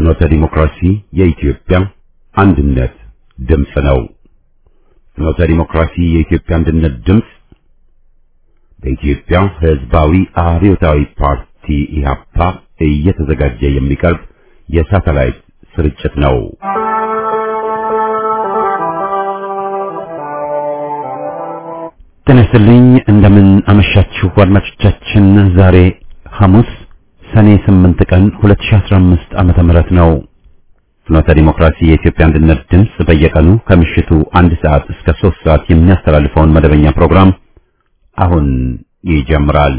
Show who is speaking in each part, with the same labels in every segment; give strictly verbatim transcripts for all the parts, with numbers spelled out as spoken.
Speaker 1: ፍኖተ ዲሞክራሲ የኢትዮጵያ አንድነት ድምጽ ነው። ፍኖተ ዲሞክራሲ የኢትዮጵያ አንድነት ድምጽ በኢትዮጵያ ሕዝባዊ አብዮታዊ ፓርቲ ኢህአፓ እየተዘጋጀ የሚቀርብ የሳተላይት ስርጭት ነው። ጤና ይስጥልኝ፣ እንደምን አመሻችሁ አድማጮቻችን። ዛሬ ሐሙስ ሰኔ ስምንት ቀን ሁለት ሺህ አስራ አምስት ዓመተ ምህረት ነው። ፍኖተ ዲሞክራሲ የኢትዮጵያ አንድነት ድምጽ በየቀኑ ከምሽቱ አንድ ሰዓት እስከ ሶስት ሰዓት የሚያስተላልፈውን መደበኛ ፕሮግራም አሁን ይጀምራል።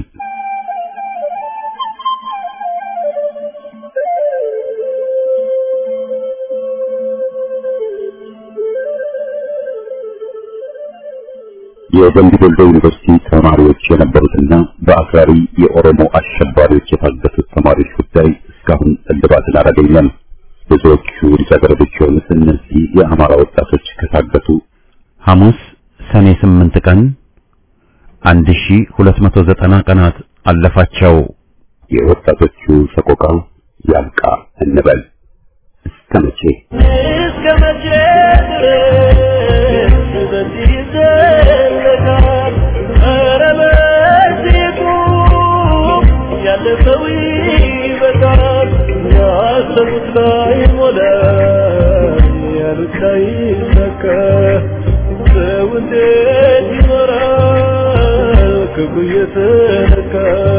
Speaker 1: የደምቢ ዶሎ ዩኒቨርሲቲ ተማሪዎች የነበሩትና በአክራሪ የኦሮሞ አሸባሪዎች የታገቱት ተማሪዎች ጉዳይ እስካሁን እልባትን አላገኘም። ብዙዎቹ ልጃገረዶች የሆኑት እነዚህ የአማራ ወጣቶች ከታገቱ ሐሙስ ሰኔ ስምንት ቀን አንድ ሺህ ሁለት መቶ ዘጠና ቀናት አለፋቸው። የወጣቶቹ ሰቆቃ ያልቃ እንበል። እስከ መቼ እስከ መቼ ድረስ በዚህ ዘለቃል? ኧረ በዚሁ ያለፈው ይበቃል። ያሰቡት ላይ ሞላ ያሉት ላይ ሰካ። ሰው እንዴት ይኖራል ክፉ እየተነካ?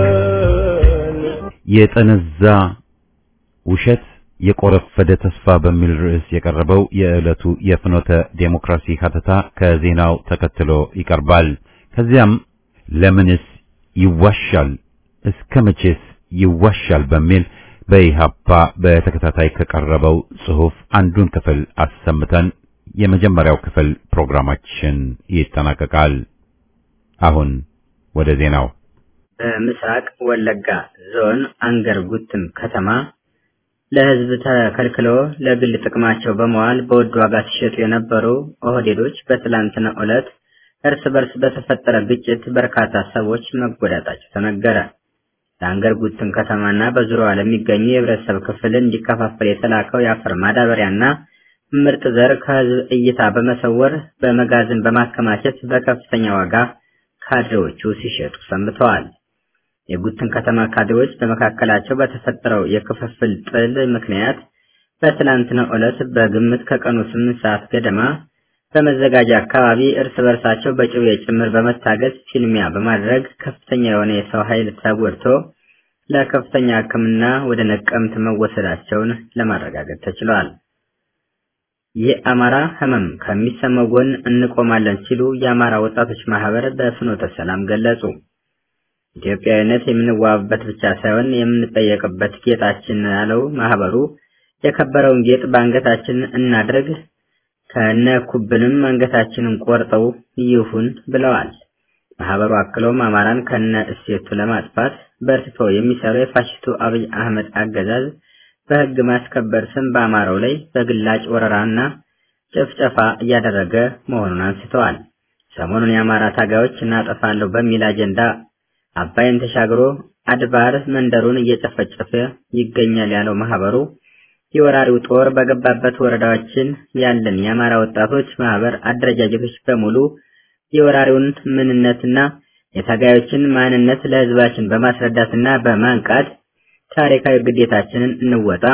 Speaker 1: የጠነዛ ውሸት የቆረፈደ ተስፋ በሚል ርዕስ የቀረበው የዕለቱ የፍኖተ ዴሞክራሲ ሀተታ ከዜናው ተከትሎ ይቀርባል። ከዚያም ለምንስ ይዋሻል፣ እስከ መቼስ ይዋሻል በሚል በኢህአፓ በተከታታይ ከቀረበው ጽሑፍ አንዱን ክፍል አሰምተን የመጀመሪያው ክፍል ፕሮግራማችን ይጠናቀቃል። አሁን ወደ ዜናው።
Speaker 2: በምስራቅ ወለጋ ዞን አንገር ጉትም ከተማ ለህዝብ ተከልክሎ ለግል ጥቅማቸው በመዋል በውድ ዋጋ ሲሸጡ የነበሩ ኦህዴዶች በትላንትና ዕለት እርስ በርስ በተፈጠረ ግጭት በርካታ ሰዎች መጎዳታቸው ተነገረ። ለአንገር ጉትም ከተማና በዙሪያዋ ለሚገኙ የህብረተሰብ ክፍል እንዲከፋፈል የተላከው የአፈር ማዳበሪያና ምርጥ ዘር ከህዝብ እይታ በመሰወር በመጋዘን በማከማቸት በከፍተኛ ዋጋ ካድሬዎቹ ሲሸጡ ሰንብተዋል። የጉትን ከተማ ካድሬዎች በመካከላቸው በተፈጠረው የክፍፍል ጥል ምክንያት በትላንትናው ዕለት በግምት ከቀኑ ስምንት ሰዓት ገደማ በመዘጋጃ አካባቢ እርስ በርሳቸው በጭቤ ጭምር በመታገዝ ፊልሚያ በማድረግ ከፍተኛ የሆነ የሰው ኃይል ተጎድቶ ለከፍተኛ ሕክምና ወደ ነቀምት መወሰዳቸውን ለማረጋገጥ ተችሏል። የአማራ ህመም ከሚሰማው ጎን እንቆማለን ሲሉ የአማራ ወጣቶች ማህበር በፍኖተ ሰላም ገለጹ። ኢትዮጵያዊነት የምንዋብበት ብቻ ሳይሆን የምንጠየቅበት ጌጣችን ያለው ማህበሩ የከበረውን ጌጥ በአንገታችን እናድርግ፣ ከነኩብንም አንገታችንን ቆርጠው ይሁን ብለዋል። ማህበሩ አክሎም አማራን ከነ እሴቱ ለማጥፋት በርትቶ የሚሰራው የፋሽስቱ አብይ አህመድ አገዛዝ በህግ ማስከበር ስም በአማራው ላይ በግላጭ ወረራና ጭፍጨፋ እያደረገ መሆኑን አንስተዋል። ሰሞኑን የአማራ ታጋዮች እናጠፋለሁ በሚል አጀንዳ አባይን ተሻግሮ አድባር መንደሩን እየጨፈጨፈ ይገኛል ያለው ማህበሩ የወራሪው ጦር በገባበት ወረዳዎችን ያለን የአማራ ወጣቶች ማህበር አደረጃጀቶች በሙሉ የወራሪውን ምንነትና የታጋዮችን ማንነት ለህዝባችን በማስረዳትና በማንቃት ታሪካዊ ግዴታችንን እንወጣ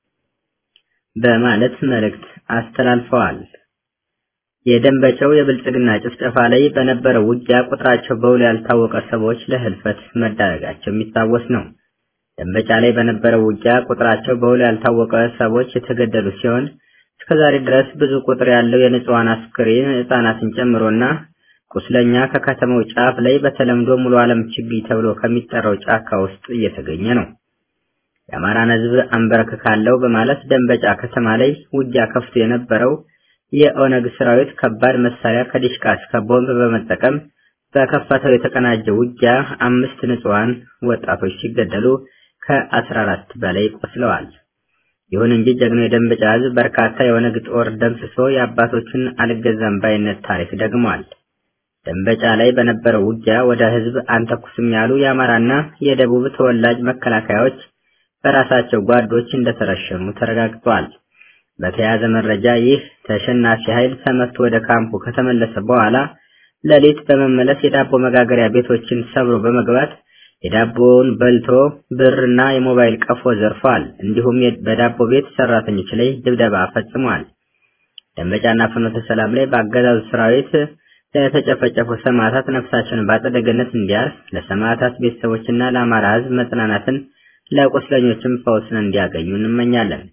Speaker 2: በማለት መልእክት አስተላልፈዋል። የደንበጫው የብልጽግና ጭፍጨፋ ላይ በነበረው ውጊያ ቁጥራቸው በውል ያልታወቀ ሰዎች ለህልፈት መዳረጋቸው የሚታወስ ነው። ደንበጫ ላይ በነበረው ውጊያ ቁጥራቸው በውል ያልታወቀ ሰዎች የተገደሉ ሲሆን እስከዛሬ ድረስ ብዙ ቁጥር ያለው የንጹሃን አስክሬን ህጻናትን ጨምሮና ቁስለኛ ከከተማው ጫፍ ላይ በተለምዶ ሙሉ ዓለም ችግኝ ተብሎ ከሚጠራው ጫካ ውስጥ እየተገኘ ነው። የአማራን ህዝብ አንበረክካለሁ በማለት ደንበጫ ከተማ ላይ ውጊያ ከፍቶ የነበረው የኦነግ ሰራዊት ከባድ መሳሪያ ከዲሽቃ እስከ ቦምብ በመጠቀም በከፈተው የተቀናጀ ውጊያ አምስት ንጹሃን ወጣቶች ሲገደሉ ከአስራ አራት በላይ ቆስለዋል። ይሁን እንጂ ጀግናው የደንበጫ ህዝብ በርካታ የኦነግ ጦር ደምስሶ የአባቶቹን አልገዛም ባይነት ታሪክ ደግሟል። ደንበጫ ላይ በነበረው ውጊያ ወደ ህዝብ አንተኩስም ያሉ የአማራና የደቡብ ተወላጅ መከላከያዎች በራሳቸው ጓዶች እንደተረሸኑ ተረጋግጧል። በተያያዘ መረጃ ይህ ተሸናፊ ኃይል ተመቶ ወደ ካምፑ ከተመለሰ በኋላ ለሊት በመመለስ የዳቦ መጋገሪያ ቤቶችን ሰብሮ በመግባት የዳቦውን በልቶ ብርና የሞባይል ቀፎ ዘርፏል። እንዲሁም በዳቦ ቤት ሰራተኞች ላይ ድብደባ ፈጽሟል። ደንበጫና ፍኖተ ሰላም ላይ በአገዛዙ ሰራዊት ለተጨፈጨፉ ሰማዕታት ነፍሳቸውን በአጸደ ገነት እንዲያርፍ ለሰማዕታት ቤተሰቦችና ለአማራ ሕዝብ መጽናናትን ለቁስለኞችም ፈውስን እንዲያገኙ እንመኛለን።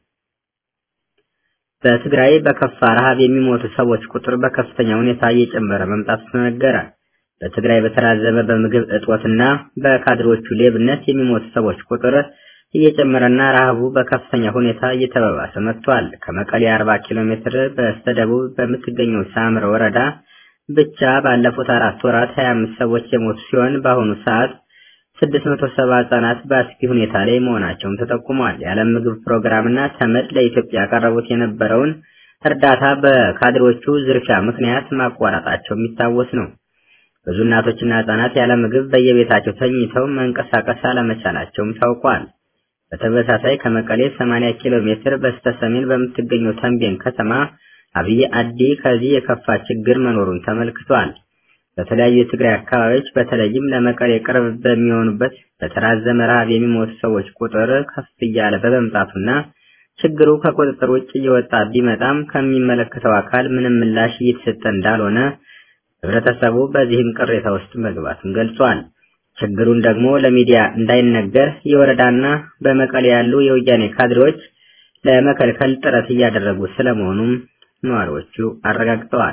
Speaker 2: በትግራይ በከፋ ረሃብ የሚሞቱ ሰዎች ቁጥር በከፍተኛ ሁኔታ እየጨመረ መምጣቱ ተነገረ። በትግራይ በተራዘመ በምግብ እጦትና በካድሮቹ ሌብነት የሚሞቱ ሰዎች ቁጥር እየጨመረና ረሃቡ በከፍተኛ ሁኔታ እየተባባሰ መጥቷል። ከመቀሌ አርባ ኪሎ ሜትር በስተደቡብ በምትገኘው ሳምረ ወረዳ ብቻ ባለፉት አራት ወራት ሀያ አምስት ሰዎች የሞቱ ሲሆን በአሁኑ ሰዓት ስድስት መቶ ሰባ ህጻናት በአስጊ ሁኔታ ላይ መሆናቸውን ተጠቁሟል። የዓለም ምግብ ፕሮግራምና ተመድ ለኢትዮጵያ ያቀረቡት የነበረውን እርዳታ በካድሮቹ ዝርፊያ ምክንያት ማቋረጣቸው የሚታወስ ነው። ብዙ እናቶችና ህጻናት ያለ ምግብ በየቤታቸው ተኝተው መንቀሳቀስ አለመቻላቸውም ታውቋል። በተመሳሳይ ከመቀሌ ሰማንያ ኪሎ ሜትር በስተሰሜን በምትገኘው ተንቤን ከተማ አብይ አዲ ከዚህ የከፋ ችግር መኖሩን ተመልክቷል። በተለያዩ የትግራይ አካባቢዎች በተለይም ለመቀሌ ቅርብ በሚሆኑበት በተራዘመ ረሃብ የሚሞቱ ሰዎች ቁጥር ከፍ እያለ በመምጣቱና ችግሩ ከቁጥጥር ውጭ እየወጣ ቢመጣም ከሚመለከተው አካል ምንም ምላሽ እየተሰጠ እንዳልሆነ ህብረተሰቡ በዚህም ቅሬታ ውስጥ መግባቱን ገልጿል። ችግሩን ደግሞ ለሚዲያ እንዳይነገር የወረዳና በመቀሌ ያሉ የወያኔ ካድሬዎች ለመከልከል ጥረት እያደረጉ ስለመሆኑም ነዋሪዎቹ አረጋግጠዋል።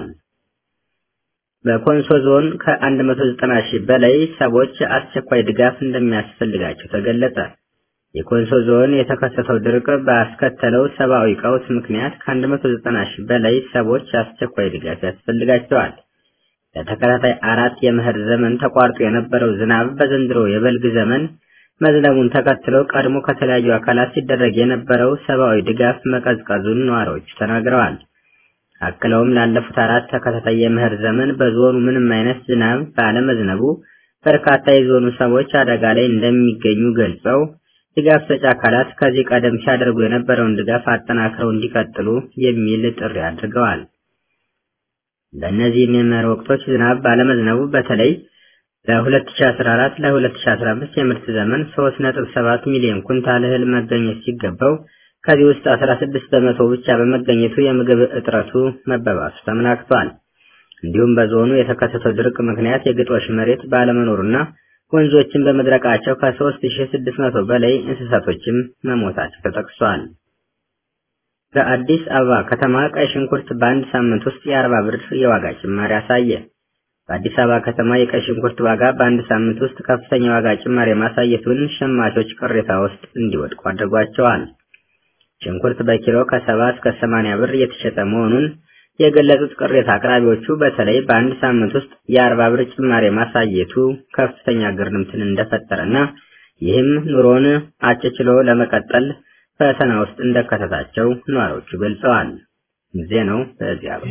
Speaker 2: በኮንሶ ዞን ከ190 ሺህ በላይ ሰዎች አስቸኳይ ድጋፍ እንደሚያስፈልጋቸው ተገለጸ። የኮንሶ ዞን የተከሰተው ድርቅ ባስከተለው ሰብአዊ ቀውስ ምክንያት ከ190 ሺህ በላይ ሰዎች አስቸኳይ ድጋፍ ያስፈልጋቸዋል። ለተከታታይ አራት የመኸር ዘመን ተቋርጦ የነበረው ዝናብ በዘንድሮ የበልግ ዘመን መዝነቡን ተከትሎ ቀድሞ ከተለያዩ አካላት ሲደረግ የነበረው ሰብአዊ ድጋፍ መቀዝቀዙን ነዋሪዎች ተናግረዋል። አክለውም ላለፉት አራት ተከታታይ የመኸር ዘመን በዞኑ ምንም አይነት ዝናብ ባለመዝነቡ በርካታ የዞኑ ሰዎች አደጋ ላይ እንደሚገኙ ገልጸው ድጋፍ ሰጪ አካላት ከዚህ ቀደም ሲያደርጉ የነበረውን ድጋፍ አጠናክረው እንዲቀጥሉ የሚል ጥሪ አድርገዋል። በእነዚህ የመኸር ወቅቶች ዝናብ ባለመዝነቡ በተለይ ለ2014 ለ2015 የምርት ዘመን ሶስት ነጥብ ሰባት ሚሊዮን ኩንታል እህል መገኘት ሲገባው ከዚህ ውስጥ አስራ ስድስት በመቶ ብቻ በመገኘቱ የምግብ እጥረቱ መባባሱ ተመላክቷል። እንዲሁም በዞኑ የተከሰተው ድርቅ ምክንያት የግጦሽ መሬት ባለመኖሩና ወንዞችን በመድረቃቸው ከ3ሺህ ስድስት መቶ በላይ እንስሳቶችም መሞታቸው ተጠቅሷል። በአዲስ አበባ ከተማ ቀይ ሽንኩርት በአንድ ሳምንት ውስጥ የአርባ ብር የዋጋ ጭማሪ አሳየ። በአዲስ አበባ ከተማ የቀይ ሽንኩርት ዋጋ በአንድ ሳምንት ውስጥ ከፍተኛ ዋጋ ጭማሪ ማሳየቱን ሸማቾች ቅሬታ ውስጥ እንዲወድቁ አድርጓቸዋል። ሽንኩርት በኪሎ ከሰባ እስከ ሰማንያ ብር እየተሸጠ መሆኑን የገለጹት ቅሬታ አቅራቢዎቹ በተለይ በአንድ ሳምንት ውስጥ የአርባ ብር ጭማሪ ማሳየቱ ከፍተኛ ግርምትን እንደፈጠረና ይህም ኑሮን አጭችሎ ለመቀጠል ፈተና ውስጥ እንደከተታቸው ነዋሪዎቹ ገልጸዋል። ዜናው በዚያ ነው።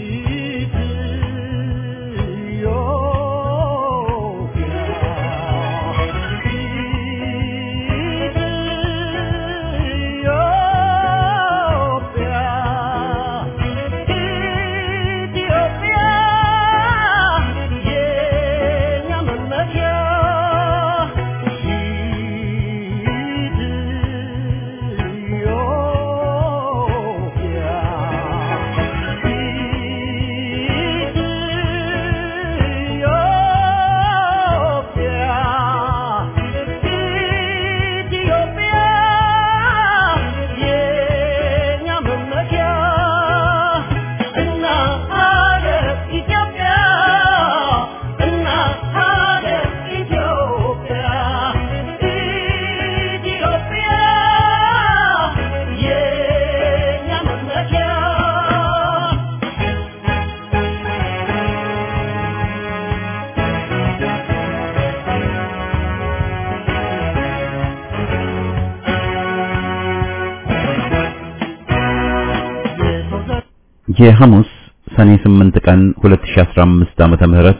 Speaker 1: የሐሙስ ሰኔ ስምንት ቀን ሁለት ሺህ አስራ አምስት ዓመተ ምህረት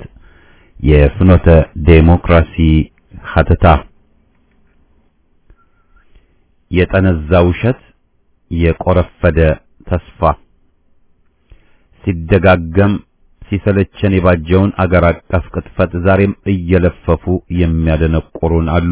Speaker 1: የፍኖተ ዴሞክራሲ ሀተታ የጠነዛ ውሸት፣ የቆረፈደ ተስፋ ሲደጋገም ሲሰለቸን የባጀውን አገር አቀፍ ቅጥፈት ዛሬም እየለፈፉ የሚያደነቁሩን አሉ።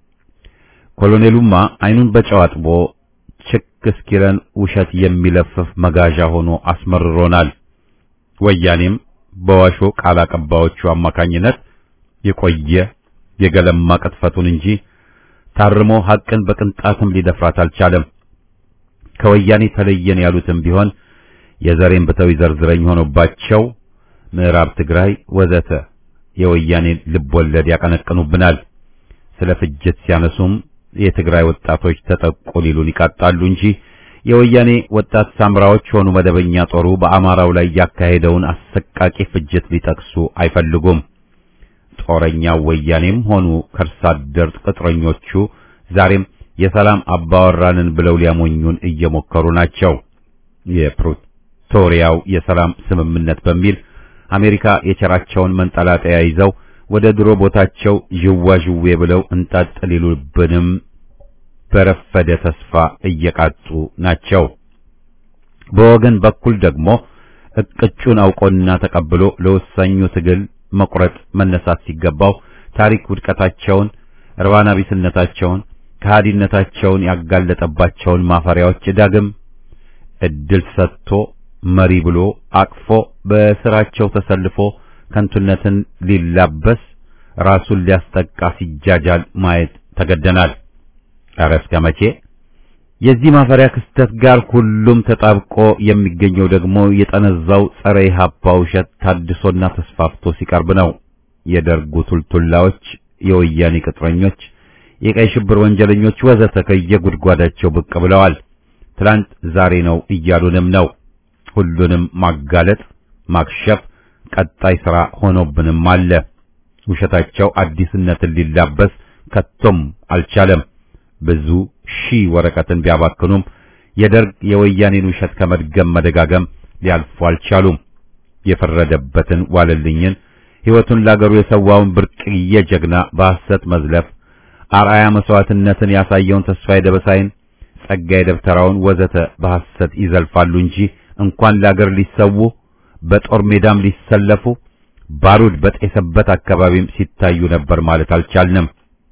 Speaker 1: ኮሎኔሉማ አይኑን በጨው አጥቦ ችክ እስኪለን ውሸት የሚለፍፍ መጋዣ ሆኖ አስመርሮናል። ወያኔም በዋሾ ቃል አቀባዮቹ አማካኝነት የቆየ የገለማ ቅጥፈቱን እንጂ ታርሞ ሐቅን በቅንጣትም ሊደፍራት አልቻለም። ከወያኔ ተለየን ያሉትም ቢሆን የዘሬን ብተው ይዘርዝረኝ ሆኖባቸው ምዕራብ ትግራይ ወዘተ የወያኔን ልብ ወለድ ያቀነቅኑብናል። ስለ ፍጅት ሲያነሱም የትግራይ ወጣቶች ተጠቁ ሊሉን ይቃጣሉ እንጂ የወያኔ ወጣት ሳምራዎች ሆኑ መደበኛ ጦሩ በአማራው ላይ ያካሄደውን አሰቃቂ ፍጅት ሊጠቅሱ አይፈልጉም። ጦረኛው ወያኔም ሆኑ ከርሳደር ቅጥረኞቹ ዛሬም የሰላም አባወራንን ብለው ሊያሞኙን እየሞከሩ ናቸው። የፕሪቶሪያው የሰላም ስምምነት በሚል አሜሪካ የቸራቸውን መንጠላጠያ ይዘው ወደ ድሮ ቦታቸው ዥዋዥዌ ብለው እንጣጥ ሊሉብንም በረፈደ ተስፋ እየቃጡ ናቸው። በወገን በኩል ደግሞ እቅጩን አውቆና ተቀብሎ ለወሳኙ ትግል መቁረጥ መነሳት ሲገባው ታሪክ ውድቀታቸውን፣ እርባና ቢስነታቸውን፣ ከሃዲነታቸውን ያጋለጠባቸውን ማፈሪያዎች ዳግም እድል ሰጥቶ መሪ ብሎ አቅፎ በስራቸው ተሰልፎ ከንቱነትን ሊላበስ ራሱን ሊያስጠቃ ሲጃጃል ማየት ተገደናል። ኧረ እስከ መቼ? የዚህ ማፈሪያ ክስተት ጋር ሁሉም ተጣብቆ የሚገኘው ደግሞ የጠነዛው ጸረ ኢህአፓ ውሸት ታድሶና ተስፋፍቶ ሲቀርብ ነው። የደርጉ ቱልቱላዎች፣ የወያኔ ቅጥረኞች፣ የቀይ ሽብር ወንጀለኞች ወዘተ ከየጉድጓዳቸው ብቅ ብለዋል። ትላንት ዛሬ ነው እያሉንም ነው። ሁሉንም ማጋለጥ ማክሸፍ ቀጣይ ሥራ ሆኖብንም አለ። ውሸታቸው አዲስነትን ሊላበስ ከቶም አልቻለም። ብዙ ሺህ ወረቀትን ቢያባክኑም የደርግ የወያኔን ውሸት ከመድገም መደጋገም ሊያልፉ አልቻሉም። የፈረደበትን ዋለልኝን ሕይወቱን ላገሩ የሰዋውን ብርቅዬ ጀግና በሐሰት መዝለፍ፣ አርአያ መስዋዕትነትን ያሳየውን ተስፋዬ ደበሳይን፣ ጸጋዬ ደብተራውን ወዘተ በሐሰት ይዘልፋሉ እንጂ እንኳን ላገር ሊሰዉ በጦር ሜዳም ሊሰለፉ ባሩድ በጤሰበት አካባቢም ሲታዩ ነበር ማለት አልቻልንም።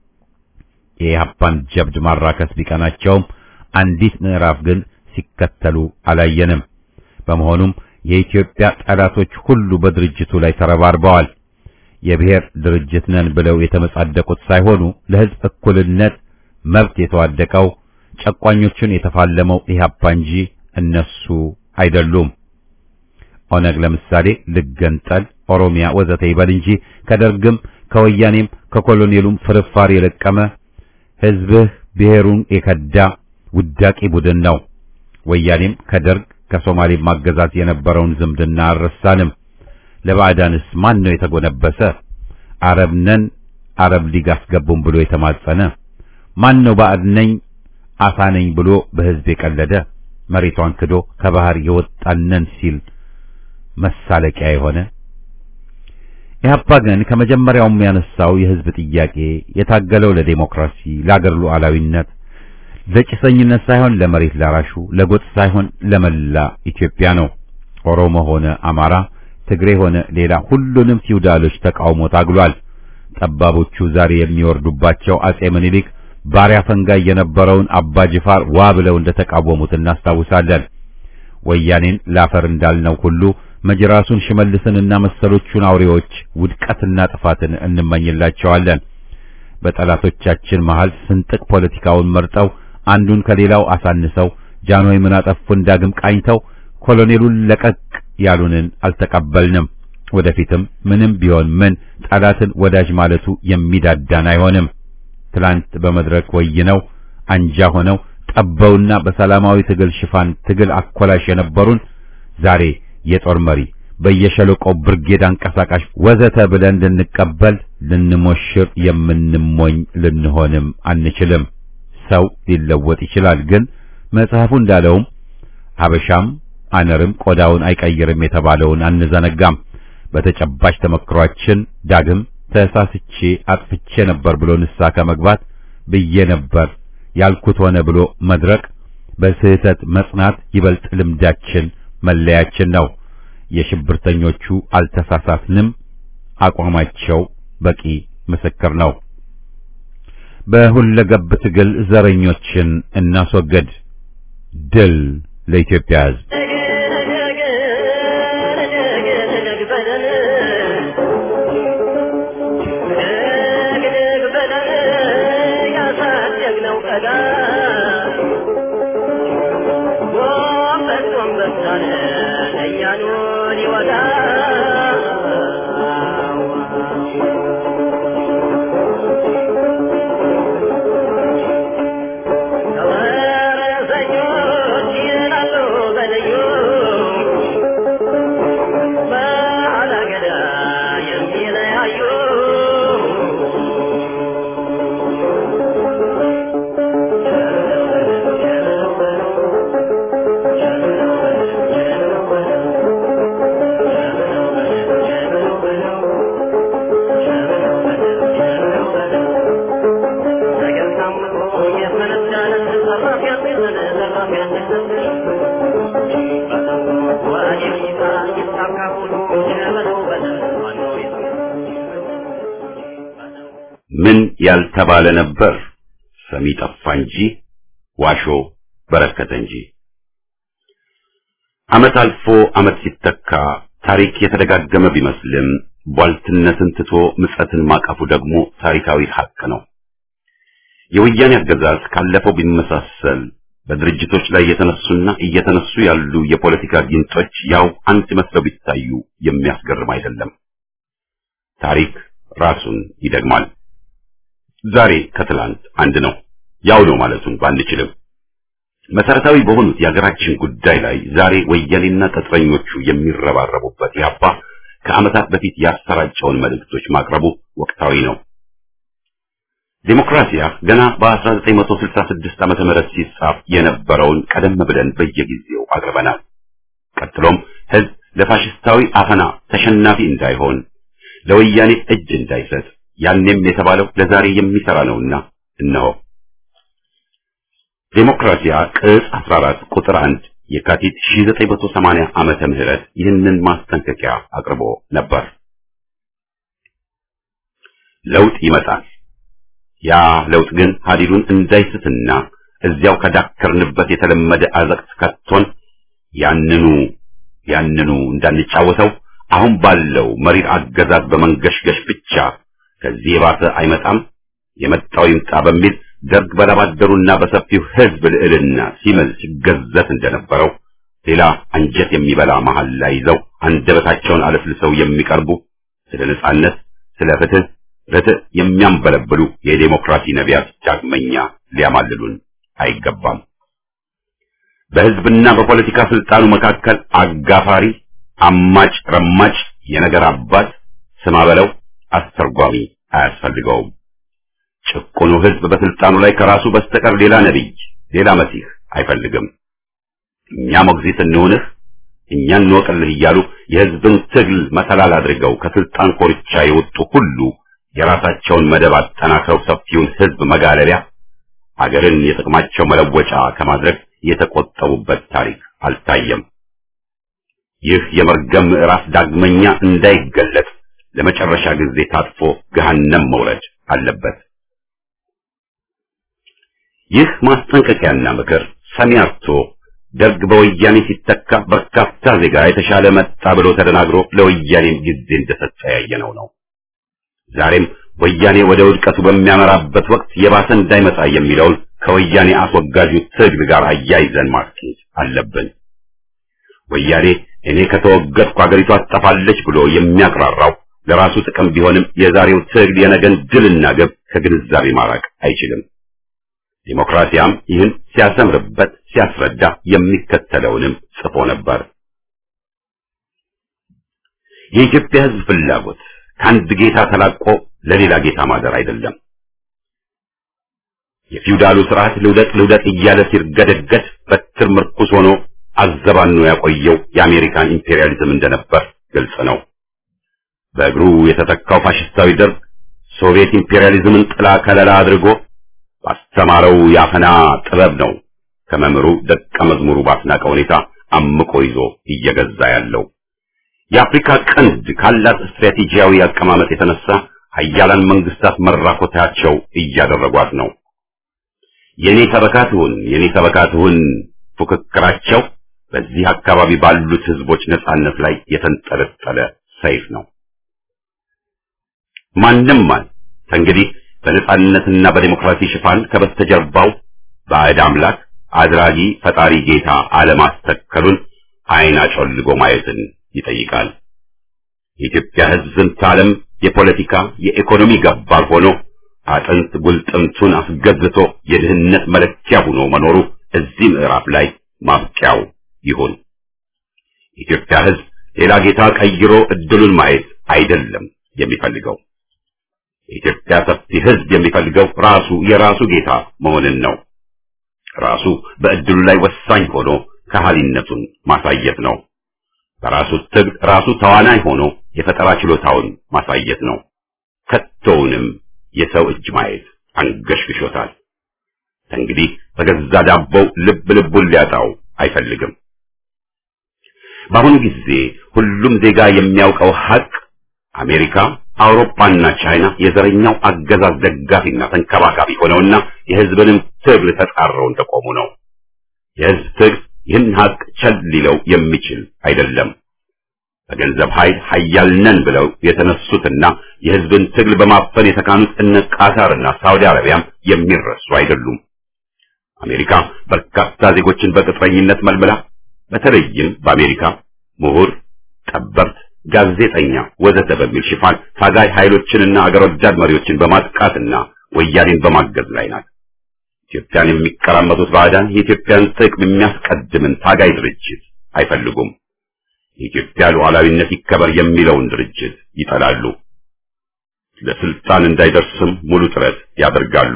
Speaker 1: የኢህአፓን ጀብድ ማራከስ ቢቀናቸውም አንዲት ምዕራፍ ግን ሲከተሉ አላየንም። በመሆኑም የኢትዮጵያ ጠላቶች ሁሉ በድርጅቱ ላይ ተረባርበዋል። የብሔር ድርጅት ነን ብለው የተመጻደቁት ሳይሆኑ ለሕዝብ እኩልነት መብት የተዋደቀው ጨቋኞቹን የተፋለመው ኢህአፓ እንጂ እነሱ አይደሉም። ኦነግ ለምሳሌ ልገንጠል፣ ኦሮሚያ ወዘተ ይበል እንጂ ከደርግም ከወያኔም ከኮሎኔሉም ፍርፋሪ የለቀመ ሕዝብህ ብሔሩን የከዳ ውዳቂ ቡድን ነው። ወያኔም ከደርግ ከሶማሌም ማገዛዝ የነበረውን ዝምድና አልረሳንም። ለባዕዳንስ ማን ነው የተጎነበሰ? አረብ ነን አረብ ሊግ አስገቡን ብሎ የተማጸነ ማን ነው? ባዕድ ነኝ አሳ ነኝ ብሎ በሕዝብ የቀለደ መሬቷን ክዶ ከባህር የወጣነን ሲል መሳለቂያ የሆነ ኢህአፓ ግን ከመጀመሪያውም ያነሳው የሕዝብ ጥያቄ የታገለው ለዲሞክራሲ፣ ለአገር ሉዓላዊነት፣ ለጭሰኝነት ሳይሆን ለመሬት ላራሹ፣ ለጎጥ ሳይሆን ለመላ ኢትዮጵያ ነው። ኦሮሞ ሆነ አማራ፣ ትግሬ ሆነ ሌላ ሁሉንም ፊውዳሎች ተቃውሞ ታግሏል። ጠባቦቹ ዛሬ የሚወርዱባቸው አጼ ምኒልክ ባሪያ ፈንጋይ የነበረውን አባ ጅፋር ዋ ብለው እንደተቃወሙት እናስታውሳለን። ወያኔን ላፈር እንዳልነው ሁሉ መጅራሱን ሽመልስንና መሰሎቹን አውሬዎች ውድቀትና ጥፋትን እንመኝላቸዋለን። በጠላቶቻችን መሃል ስንጥቅ ፖለቲካውን መርጠው አንዱን ከሌላው አሳንሰው ጃንሆይ ምን አጠፉን ዳግም ቃኝተው ኮሎኔሉን ለቀቅ ያሉንን አልተቀበልንም። ወደፊትም ምንም ቢሆን ምን ጠላትን ወዳጅ ማለቱ የሚዳዳን አይሆንም። ትላንት በመድረክ ወይነው አንጃ ሆነው ጠበውና በሰላማዊ ትግል ሽፋን ትግል አኮላሽ የነበሩን ዛሬ የጦር መሪ በየሸለቆው ብርጌድ አንቀሳቃሽ ወዘተ ብለን ልንቀበል ልንሞሽር የምንሞኝ ልንሆንም አንችልም። ሰው ሊለወጥ ይችላል፣ ግን መጽሐፉ እንዳለውም ሀበሻም አነርም ቆዳውን አይቀይርም የተባለውን አንዘነጋም። በተጨባጭ ተመክሯችን ዳግም ተሳስቼ አጥፍቼ ነበር ብሎ ንስሐ ከመግባት ብዬ ነበር ያልኩት ሆነ ብሎ መድረቅ፣ በስህተት መጽናት ይበልጥ ልምዳችን መለያችን ነው። የሽብርተኞቹ አልተሳሳትንም አቋማቸው በቂ ምስክር ነው። በሁለገብ ትግል ዘረኞችን እናስወግድ። ድል ለኢትዮጵያ ሕዝብ! ምን ያልተባለ ነበር ሰሚ ጠፋ እንጂ ዋሾ በረከተ እንጂ። ዓመት አልፎ ዓመት ሲተካ ታሪክ የተደጋገመ ቢመስልም ቧልትነትን ትቶ ምጸትን ማቀፉ ደግሞ ታሪካዊ ሀቅ ነው። የወያኔ አገዛዝ ካለፈው ቢመሳሰል በድርጅቶች ላይ የተነሱና እየተነሱ ያሉ የፖለቲካ ጊንጦች ያው አንድ መስለው ቢታዩ የሚያስገርም አይደለም። ታሪክ ራሱን ይደግማል። ዛሬ ከትላንት አንድ ነው፣ ያው ነው ማለቱን ባንችልም መሰረታዊ በሆኑት የሀገራችን ጉዳይ ላይ ዛሬ ወያኔና ቅጥረኞቹ የሚረባረቡበት ያባ ከዓመታት በፊት ያሰራጨውን መልእክቶች ማቅረቡ ወቅታዊ ነው። ዲሞክራሲያ ገና በ1966 ዓመተ ምህረት ሲጻፍ የነበረውን ቀደም ብለን በየጊዜው አቅርበናል። ቀጥሎም ህዝብ ለፋሽስታዊ አፈና ተሸናፊ እንዳይሆን ለወያኔ እጅ እንዳይሰጥ ያንንም የተባለው ለዛሬ የሚሰራ ነውና እነሆ ዲሞክራሲያ ቅጽ አስራ አራት ቁጥር አንድ የካቲት ሺህ ዘጠኝ መቶ ሰማንያ ዓመተ ምህረት ይህንን ማስጠንቀቂያ አቅርቦ ነበር። ለውጥ ይመጣል። ያ ለውጥ ግን ሀዲዱን እንዳይስትና እዚያው ከዳከርንበት የተለመደ አዘቅት ከቶን ያንኑ ያንኑ እንዳንጫወተው አሁን ባለው መሪር አገዛዝ በመንገሽገሽ ብቻ ከዚህ የባሰ አይመጣም የመጣው ይምጣ በሚል ደርግ በላባደሩና በሰፊው ህዝብ ልዕልና ሲመል ሲገዘት እንደነበረው ሌላ አንጀት የሚበላ መሐላ ይዘው አንደበታቸውን አለስልሰው የሚቀርቡ ስለ ነጻነት፣ ስለ ፍትህ፣ ርትዕ የሚያንበለብሉ የዲሞክራሲ ነቢያት ዳግመኛ ሊያማልሉን አይገባም። በህዝብና በፖለቲካ ስልጣኑ መካከል አጋፋሪ፣ አማጭ፣ ረማጭ፣ የነገር አባት ስማ በለው አስተርጓሚ አያስፈልገውም። ጭቁኑ ህዝብ በስልጣኑ ላይ ከራሱ በስተቀር ሌላ ነብይ፣ ሌላ መሲህ አይፈልግም። እኛ ሞግዚት እንሆንህ፣ እኛ እንወቅልህ እያሉ የህዝብን ትግል መሰላል አድርገው ከስልጣን ኮርቻ የወጡ ሁሉ የራሳቸውን መደብ አጠናክረው ሰፊውን ህዝብ መጋለቢያ፣ አገርን የጥቅማቸው መለወጫ ከማድረግ የተቆጠቡበት ታሪክ አልታየም። ይህ የመርገም ምዕራፍ ዳግመኛ እንዳይገለጥ ለመጨረሻ ጊዜ ታጥፎ ገሃነም መውረድ አለበት። ይህ ማስጠንቀቂያና ምክር ሰሚ አጥቶ ደርግ በወያኔ ሲተካ በርካታ ዜጋ የተሻለ መጣ ብሎ ተደናግሮ ለወያኔም ጊዜ እንደሰጠ ያየነው ነው። ዛሬም ወያኔ ወደ ውድቀቱ በሚያመራበት ወቅት የባሰ እንዳይመጣ የሚለውን ከወያኔ አስወጋጁ ትግል ጋር አያይዘን ማስኬድ አለብን። ወያኔ እኔ ከተወገድኩ አገሪቷ ትጠፋለች ብሎ የሚያቅራራው ለራሱ ጥቅም ቢሆንም የዛሬው ትግል የነገን ድልና ግብ ከግንዛቤ ማራቅ አይችልም። ዲሞክራሲያም ይህን ሲያሰምርበት ሲያስረዳ የሚከተለውንም ጽፎ ነበር። የኢትዮጵያ ሕዝብ ፍላጎት ከአንድ ጌታ ተላቆ ለሌላ ጌታ ማደር አይደለም። የፊውዳሉ ስርዓት ልውደቅ ልውደቅ እያለ ሲርገደገድ በትር ምርኩስ ሆኖ አዘባኑ ያቆየው የአሜሪካን ኢምፔሪያሊዝም እንደነበር ግልጽ ነው። በእግሩ የተተካው ፋሽስታዊ ደርግ ሶቪየት ኢምፔሪያሊዝምን ጥላ ከለላ አድርጎ ባስተማረው ያፈና ጥበብ ነው ከመምሩ ደቀ መዝሙሩ ባስናቀ ሁኔታ አምቆ ይዞ እየገዛ ያለው። የአፍሪካ ቀንድ ካላት ስትራቴጂያዊ አቀማመጥ የተነሳ ሀያላን መንግስታት መራኮታቸው እያደረጓት ነው። የኔ ተበካቱን የኔ ተበካቱን ፉክክራቸው በዚህ አካባቢ ባሉት ህዝቦች ነጻነት ላይ የተንጠለጠለ ሰይፍ ነው። ማንም ማን እንግዲህ በነጻነትና በዲሞክራሲ ሽፋን ከበስተጀርባው ባዕድ አምላክ አድራጊ ፈጣሪ ጌታ አለማስተከሉን አይን አጮልጎ ማየትን ይጠይቃል። የኢትዮጵያ ህዝብ ዝንተ ዓለም የፖለቲካ የኢኮኖሚ ገባር ሆኖ አጥንት ጉልጥምቱን አስገዝቶ የድህነት መለኪያ ሆኖ መኖሩ እዚህ ምዕራፍ ላይ ማብቂያው ይሁን። የኢትዮጵያ ህዝብ ሌላ ጌታ ቀይሮ እድሉን ማየት አይደለም የሚፈልገው። የኢትዮጵያ ሰፊ ህዝብ የሚፈልገው ራሱ የራሱ ጌታ መሆንን ነው። ራሱ በእድሉ ላይ ወሳኝ ሆኖ ከሃሊነቱን ማሳየት ነው። በራሱ ትግል ራሱ ተዋናይ ሆኖ የፈጠራ ችሎታውን ማሳየት ነው። ከቶውንም የሰው እጅ ማየት አንገሽግሾታል። እንግዲህ በገዛ ዳቦው ልብ ልቡን ሊያጣው አይፈልግም። በአሁኑ ጊዜ ሁሉም ዜጋ የሚያውቀው ሀቅ አሜሪካ፣ አውሮፓና ቻይና የዘረኛው አገዛዝ ደጋፊና ተንከባካቢ ሆነውና የህዝብንም ትግል ተጻረው እንደቆሙ ነው። የህዝብ ትግል ይህን ሀቅ ቸል ሊለው የሚችል አይደለም። በገንዘብ ኃይል ኃያል ነን ብለው የተነሱትና የህዝብን ትግል በማፈን የተካኑት እነ ቃታርና ሳውዲ አረቢያም የሚረሱ አይደሉም። አሜሪካ በርካታ ዜጎችን በቅጥረኝነት መልምላ በተለይም በአሜሪካ ምሁር፣ ጠበብት፣ ጋዜጠኛ ወዘተ በሚል ሽፋን ታጋይ ኃይሎችንና አገር ወዳድ መሪዎችን በማጥቃትና ወያኔን በማገዝ ላይ ናት። ኢትዮጵያን የሚቀራመቱት ባዕዳን የኢትዮጵያን ጥቅም የሚያስቀድምን ታጋይ ድርጅት አይፈልጉም። የኢትዮጵያ ሉዓላዊነት ይከበር የሚለውን ድርጅት ይጠላሉ። ለስልጣን እንዳይደርስም ሙሉ ጥረት ያደርጋሉ።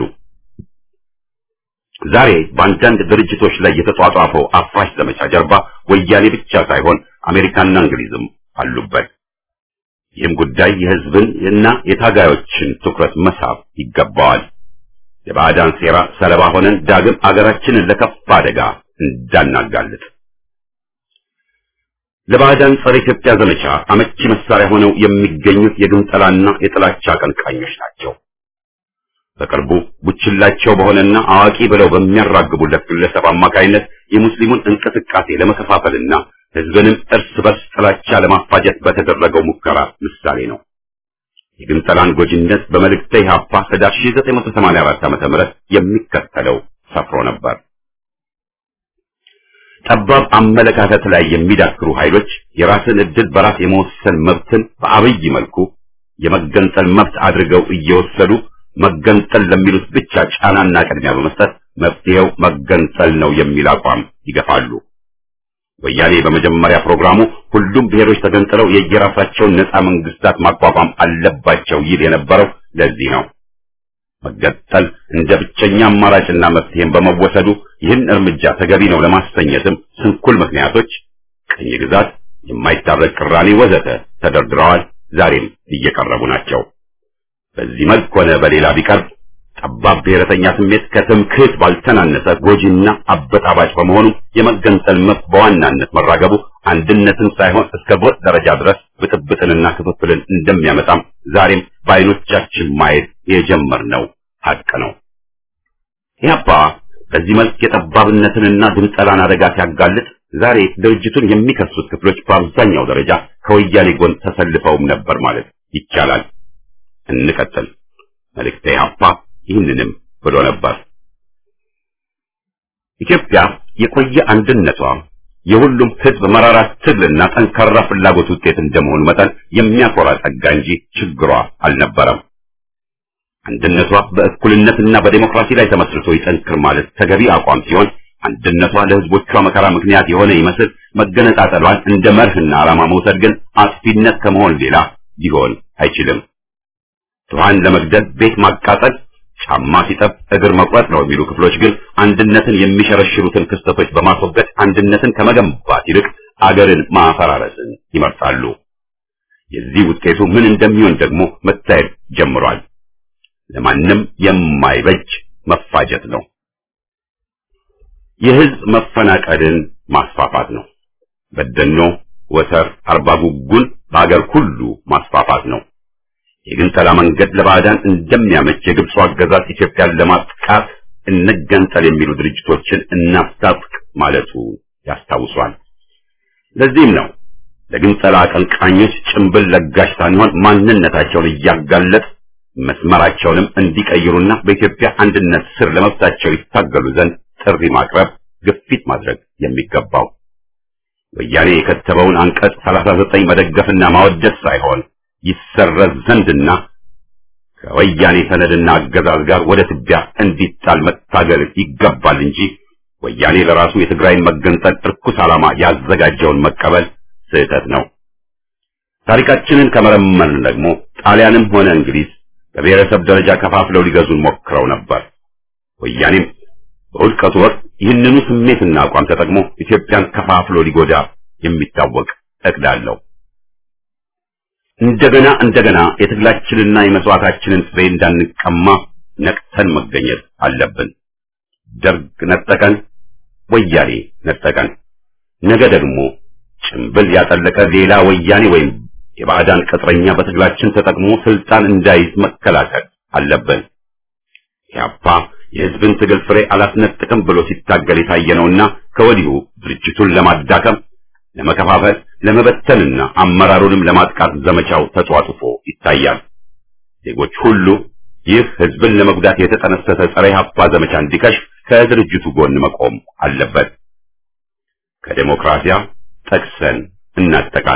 Speaker 1: ዛሬ በአንዳንድ ድርጅቶች ላይ የተጧጧፈው አፍራሽ ዘመቻ ጀርባ ወያኔ ብቻ ሳይሆን አሜሪካና እንግሊዝም አሉበት። ይህም ጉዳይ የህዝብን እና የታጋዮችን ትኩረት መሳብ ይገባዋል። የባዕዳን ሴራ ሰለባ ሆነን ዳግም አገራችንን ለከፋ አደጋ እንዳናጋልጥ ለባዕዳን ጸረ ኢትዮጵያ ዘመቻ አመቺ መሳሪያ ሆነው የሚገኙት የግንጠላና የጥላቻ አቀንቃኞች ናቸው። በቅርቡ ቡችላቸው በሆነና አዋቂ ብለው በሚያራግቡለት ግለሰብ አማካይነት የሙስሊሙን እንቅስቃሴ ለመከፋፈልና ህዝብንም እርስ በርስ ጥላቻ ለማፋጀት በተደረገው ሙከራ ምሳሌ ነው። የግንጠላን ጎጂነት በመልእክተ ኢሕአፓ ህዳር ሺህ ዘጠኝ መቶ ሰማንያ አራት ዓመተ ምህረት የሚከተለው ሰፍሮ ነበር። ጠባብ አመለካከት ላይ የሚዳክሩ ኃይሎች የራስን እድል በራስ የመወሰን መብትን በአብይ መልኩ የመገንጠል መብት አድርገው እየወሰዱ መገንጠል ለሚሉት ብቻ ጫናና ቅድሚያ በመስጠት መፍትሄው መገንጠል ነው የሚል አቋም ይገፋሉ። ወያኔ በመጀመሪያ ፕሮግራሙ ሁሉም ብሔሮች ተገንጥለው የየራሳቸውን ነፃ መንግስታት ማቋቋም አለባቸው ይል የነበረው ለዚህ ነው። መገንጠል እንደ ብቸኛ አማራጭና መፍትሄም በመወሰዱ ይህን እርምጃ ተገቢ ነው ለማስተኘትም ስንኩል ምክንያቶች ቅኝ ግዛት፣ የማይታረቅ ቅራኔ ወዘተ ተደርድረዋል። ዛሬም እየቀረቡ ናቸው። በዚህ መልክ ሆነ በሌላ ቢቀርብ ጠባብ ብሔረተኛ ስሜት ከትምክህት ባልተናነሰ ጎጂና አበጣባጭ በመሆኑ የመገንጠል መብት በዋናነት መራገቡ አንድነትን ሳይሆን እስከ ጎጥ ደረጃ ድረስ ብጥብጥንና ክፍፍልን እንደሚያመጣም ዛሬም በዓይኖቻችን ማየት የጀመርነው ሀቅ ነው። ኢሕአፓ በዚህ መልክ የጠባብነትንና ግንጠላን አደጋ ሲያጋልጥ ዛሬ ድርጅቱን የሚከሱት ክፍሎች በአብዛኛው ደረጃ ከወያኔ ጎን ተሰልፈውም ነበር ማለት ይቻላል። እንቀጥል። መልእክተ ኢሕአፓ ይህንንም ብሎ ነበር። ኢትዮጵያ የቆየ አንድነቷ የሁሉም ህዝብ መራራ ትግልና ጠንካራ ፍላጎት ውጤት እንደመሆኑ መጠን የሚያኮራ ጸጋ እንጂ ችግሯ አልነበረም። አንድነቷ በእኩልነትና በዲሞክራሲ ላይ ተመስርቶ ይጠንክር ማለት ተገቢ አቋም ሲሆን፣ አንድነቷ ለህዝቦቿ መከራ ምክንያት የሆነ ይመስል መገነጣጠሏን እንደ መርህና ዓላማ መውሰድ ግን አጥፊነት ከመሆን ሌላ ሊሆን አይችልም። ድሃን ለመግደል ቤት ማቃጠል፣ ጫማ ሲጠብ እግር መቁረጥ ነው የሚሉ ክፍሎች ግን አንድነትን የሚሸረሽሩትን ክስተቶች በማስወገድ አንድነትን ከመገንባት ይልቅ አገርን ማፈራረስን ይመርጣሉ። የዚህ ውጤቱ ምን እንደሚሆን ደግሞ መታየት ጀምሯል። ለማንም የማይበጅ መፋጀት ነው። የህዝብ መፈናቀልን ማስፋፋት ነው። በደኖ፣ ወተር፣ አርባ ጉጉን በአገር ሁሉ ማስፋፋት ነው። የግንጠላ መንገድ ለባዕዳን እንደሚያመች የግብፁ አገዛዝ ኢትዮጵያን ለማጥቃት እንገንጠል የሚሉ ድርጅቶችን እናስታጥቅ ማለቱ ያስታውሷል። ለዚህም ነው ለግንጠላ አቀንቃኞች ጭንብል ለጋሽ ሳንሆን ማንነታቸውን እያጋለጥ መስመራቸውንም እንዲቀይሩና በኢትዮጵያ አንድነት ስር ለመብታቸው ይታገሉ ዘንድ ጥሪ ማቅረብ፣ ግፊት ማድረግ የሚገባው። ወያኔ የከተበውን አንቀጽ ሰላሳ ዘጠኝ መደገፍና ማወደስ ሳይሆን ይሰረዝ ዘንድና ከወያኔ ሰነድና አገዛዝ ጋር ወደ ትቢያ እንዲጣል መታገል ይገባል እንጂ ወያኔ ለራሱ የትግራይን መገንጠል ርኩስ ዓላማ ያዘጋጀውን መቀበል ስህተት ነው። ታሪካችንን ከመረመርን ደግሞ ጣሊያንም ሆነ እንግሊዝ በብሔረሰብ ደረጃ ከፋፍለው ሊገዙን ሞክረው ነበር። ወያኔም በውድቀቱ ወቅት ይህንኑ ስሜትና አቋም ተጠቅሞ ኢትዮጵያን ከፋፍሎ ሊጎዳ የሚታወቅ እቅድ አለው። እንደገና እንደገና የትግላችንና የመስዋዕታችንን ፍሬ እንዳንቀማ ነቅተን መገኘት አለብን። ደርግ ነጠቀን፣ ወያኔ ነጠቀን። ነገ ደግሞ ጭንብል ያጠለቀ ሌላ ወያኔ ወይም የባዕዳን ቅጥረኛ በትግላችን ተጠቅሞ ስልጣን እንዳይዝ መከላከል አለብን። ያፓ የህዝብን ትግል ፍሬ አላስነጥቅም ብሎ ሲታገል የታየነውና ከወዲሁ ድርጅቱን ለማዳከም፣ ለመከፋፈል፣ ለመበተንና አመራሩንም ለማጥቃት ዘመቻው ተጧጡፎ ይታያል። ዜጎች ሁሉ ይህ ህዝብን ለመጉዳት የተጠነሰሰ ጸረ ኢህአፓ ዘመቻ እንዲከሽፍ ከድርጅቱ ጎን መቆም አለበት። ከዴሞክራሲያ ጠቅሰን እናጠቃል።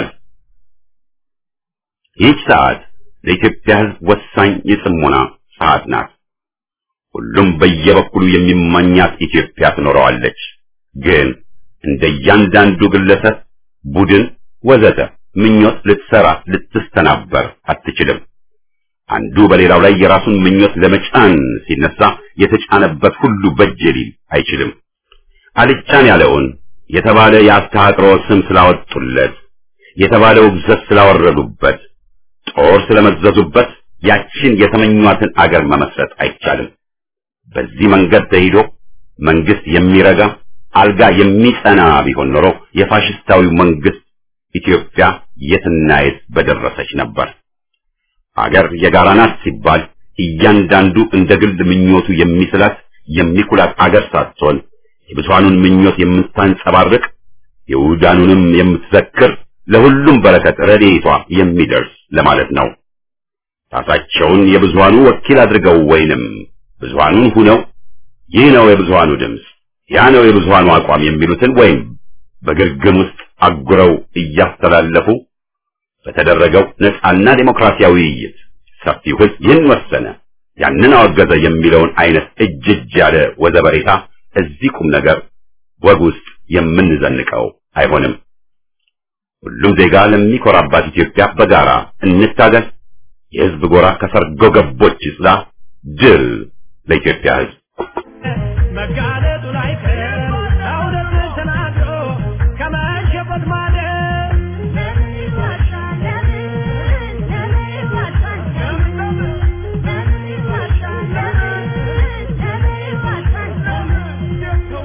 Speaker 1: ይህች ሰዓት ለኢትዮጵያ ህዝብ ወሳኝ የጽሞና ሰዓት ናት። ሁሉም በየበኩሉ የሚመኛት ኢትዮጵያ ትኖረዋለች። ግን እንደ እያንዳንዱ ግለሰብ፣ ቡድን ወዘተ ምኞት ልትሰራ ልትስተናበር አትችልም። አንዱ በሌላው ላይ የራሱን ምኞት ለመጫን ሲነሳ የተጫነበት ሁሉ በጅ ሊል አይችልም። አልጫን ያለውን የተባለ የአስተሃጥሮ ስም ስላወጡለት፣ የተባለው ግዘት ስላወረዱበት፣ ጦር ስለመዘዙበት ያችን የተመኟትን አገር መመስረት አይቻልም። በዚህ መንገድ ተሄዶ መንግስት የሚረጋ አልጋ የሚጸና ቢሆን ኖሮ የፋሽስታዊው መንግስት ኢትዮጵያ የትና የት በደረሰች ነበር። አገር የጋራ ናት ሲባል እያንዳንዱ እንደ ግል ምኞቱ የሚስላት የሚኩላት አገር ሳትሆን የብዙሃኑን ምኞት የምታንጸባርቅ የውዳኑንም የምትዘክር ለሁሉም በረከት ረድኤቷ የሚደርስ ለማለት ነው። ራሳቸውን የብዙሃኑ ወኪል አድርገው ወይንም ብዙሃኑን ሁነው ይህ ነው የብዙሃኑ ድምፅ፣ ያ ነው የብዙሃኑ አቋም የሚሉትን ወይም በግርግም ውስጥ አጉረው እያስተላለፉ በተደረገው ነፃና ዴሞክራሲያዊ ውይይት ሰፊው ህዝብ ይህን ወሰነ፣ ያንን አወገዘ የሚለውን አይነት እጅ እጅ ያለ ወዘበሬታ እዚህ ቁም ነገር ወግ ውስጥ የምንዘንቀው አይሆንም። ሁሉም ዜጋ ለሚኮራባት ኢትዮጵያ በጋራ እንታገል። የህዝብ ጎራ ከሰርጎ ገቦች ይጽዳ። ድል ለኢትዮጵያ ህዝብ።
Speaker 3: መጋለጡ ላይ ቀር አውደት ተናግሮ ከመሸበት ማለት ለምን ይዋሻል? ለምን ለምን ይዋሻል? ለምን ለምን ይዋሻል? ለምን ለምን ይዋሻል? ለምን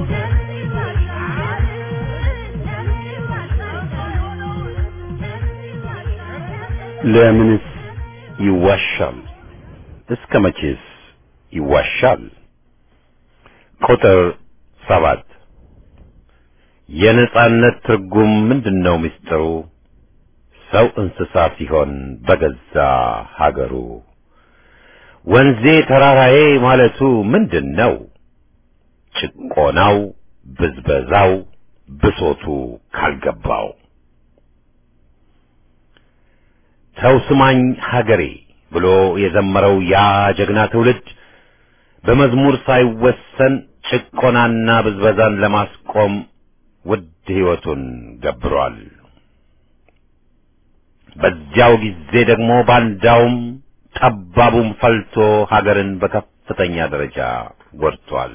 Speaker 3: ይዋሻል? ለምን ይዋሻል?
Speaker 1: ለምንስ ይዋሻል? እስከ መቼስ ይዋሻል? ቁጥር ሰባት የነጻነት ትርጉም ምንድነው? ምስጢሩ ሰው እንስሳ ሲሆን በገዛ ሀገሩ ወንዜ ተራራዬ ማለቱ ምንድነው? ጭቆናው፣ ብዝበዛው፣ ብሶቱ ካልገባው ሰው ስማኝ ሀገሬ ብሎ የዘመረው ያ ጀግና ትውልድ በመዝሙር ሳይወሰን ጭቆናና ብዝበዛን ለማስቆም ውድ ሕይወቱን ገብሯል። በዚያው ጊዜ ደግሞ ባንዳውም ጠባቡም ፈልቶ ሀገርን በከፍተኛ ደረጃ ጎድቷል።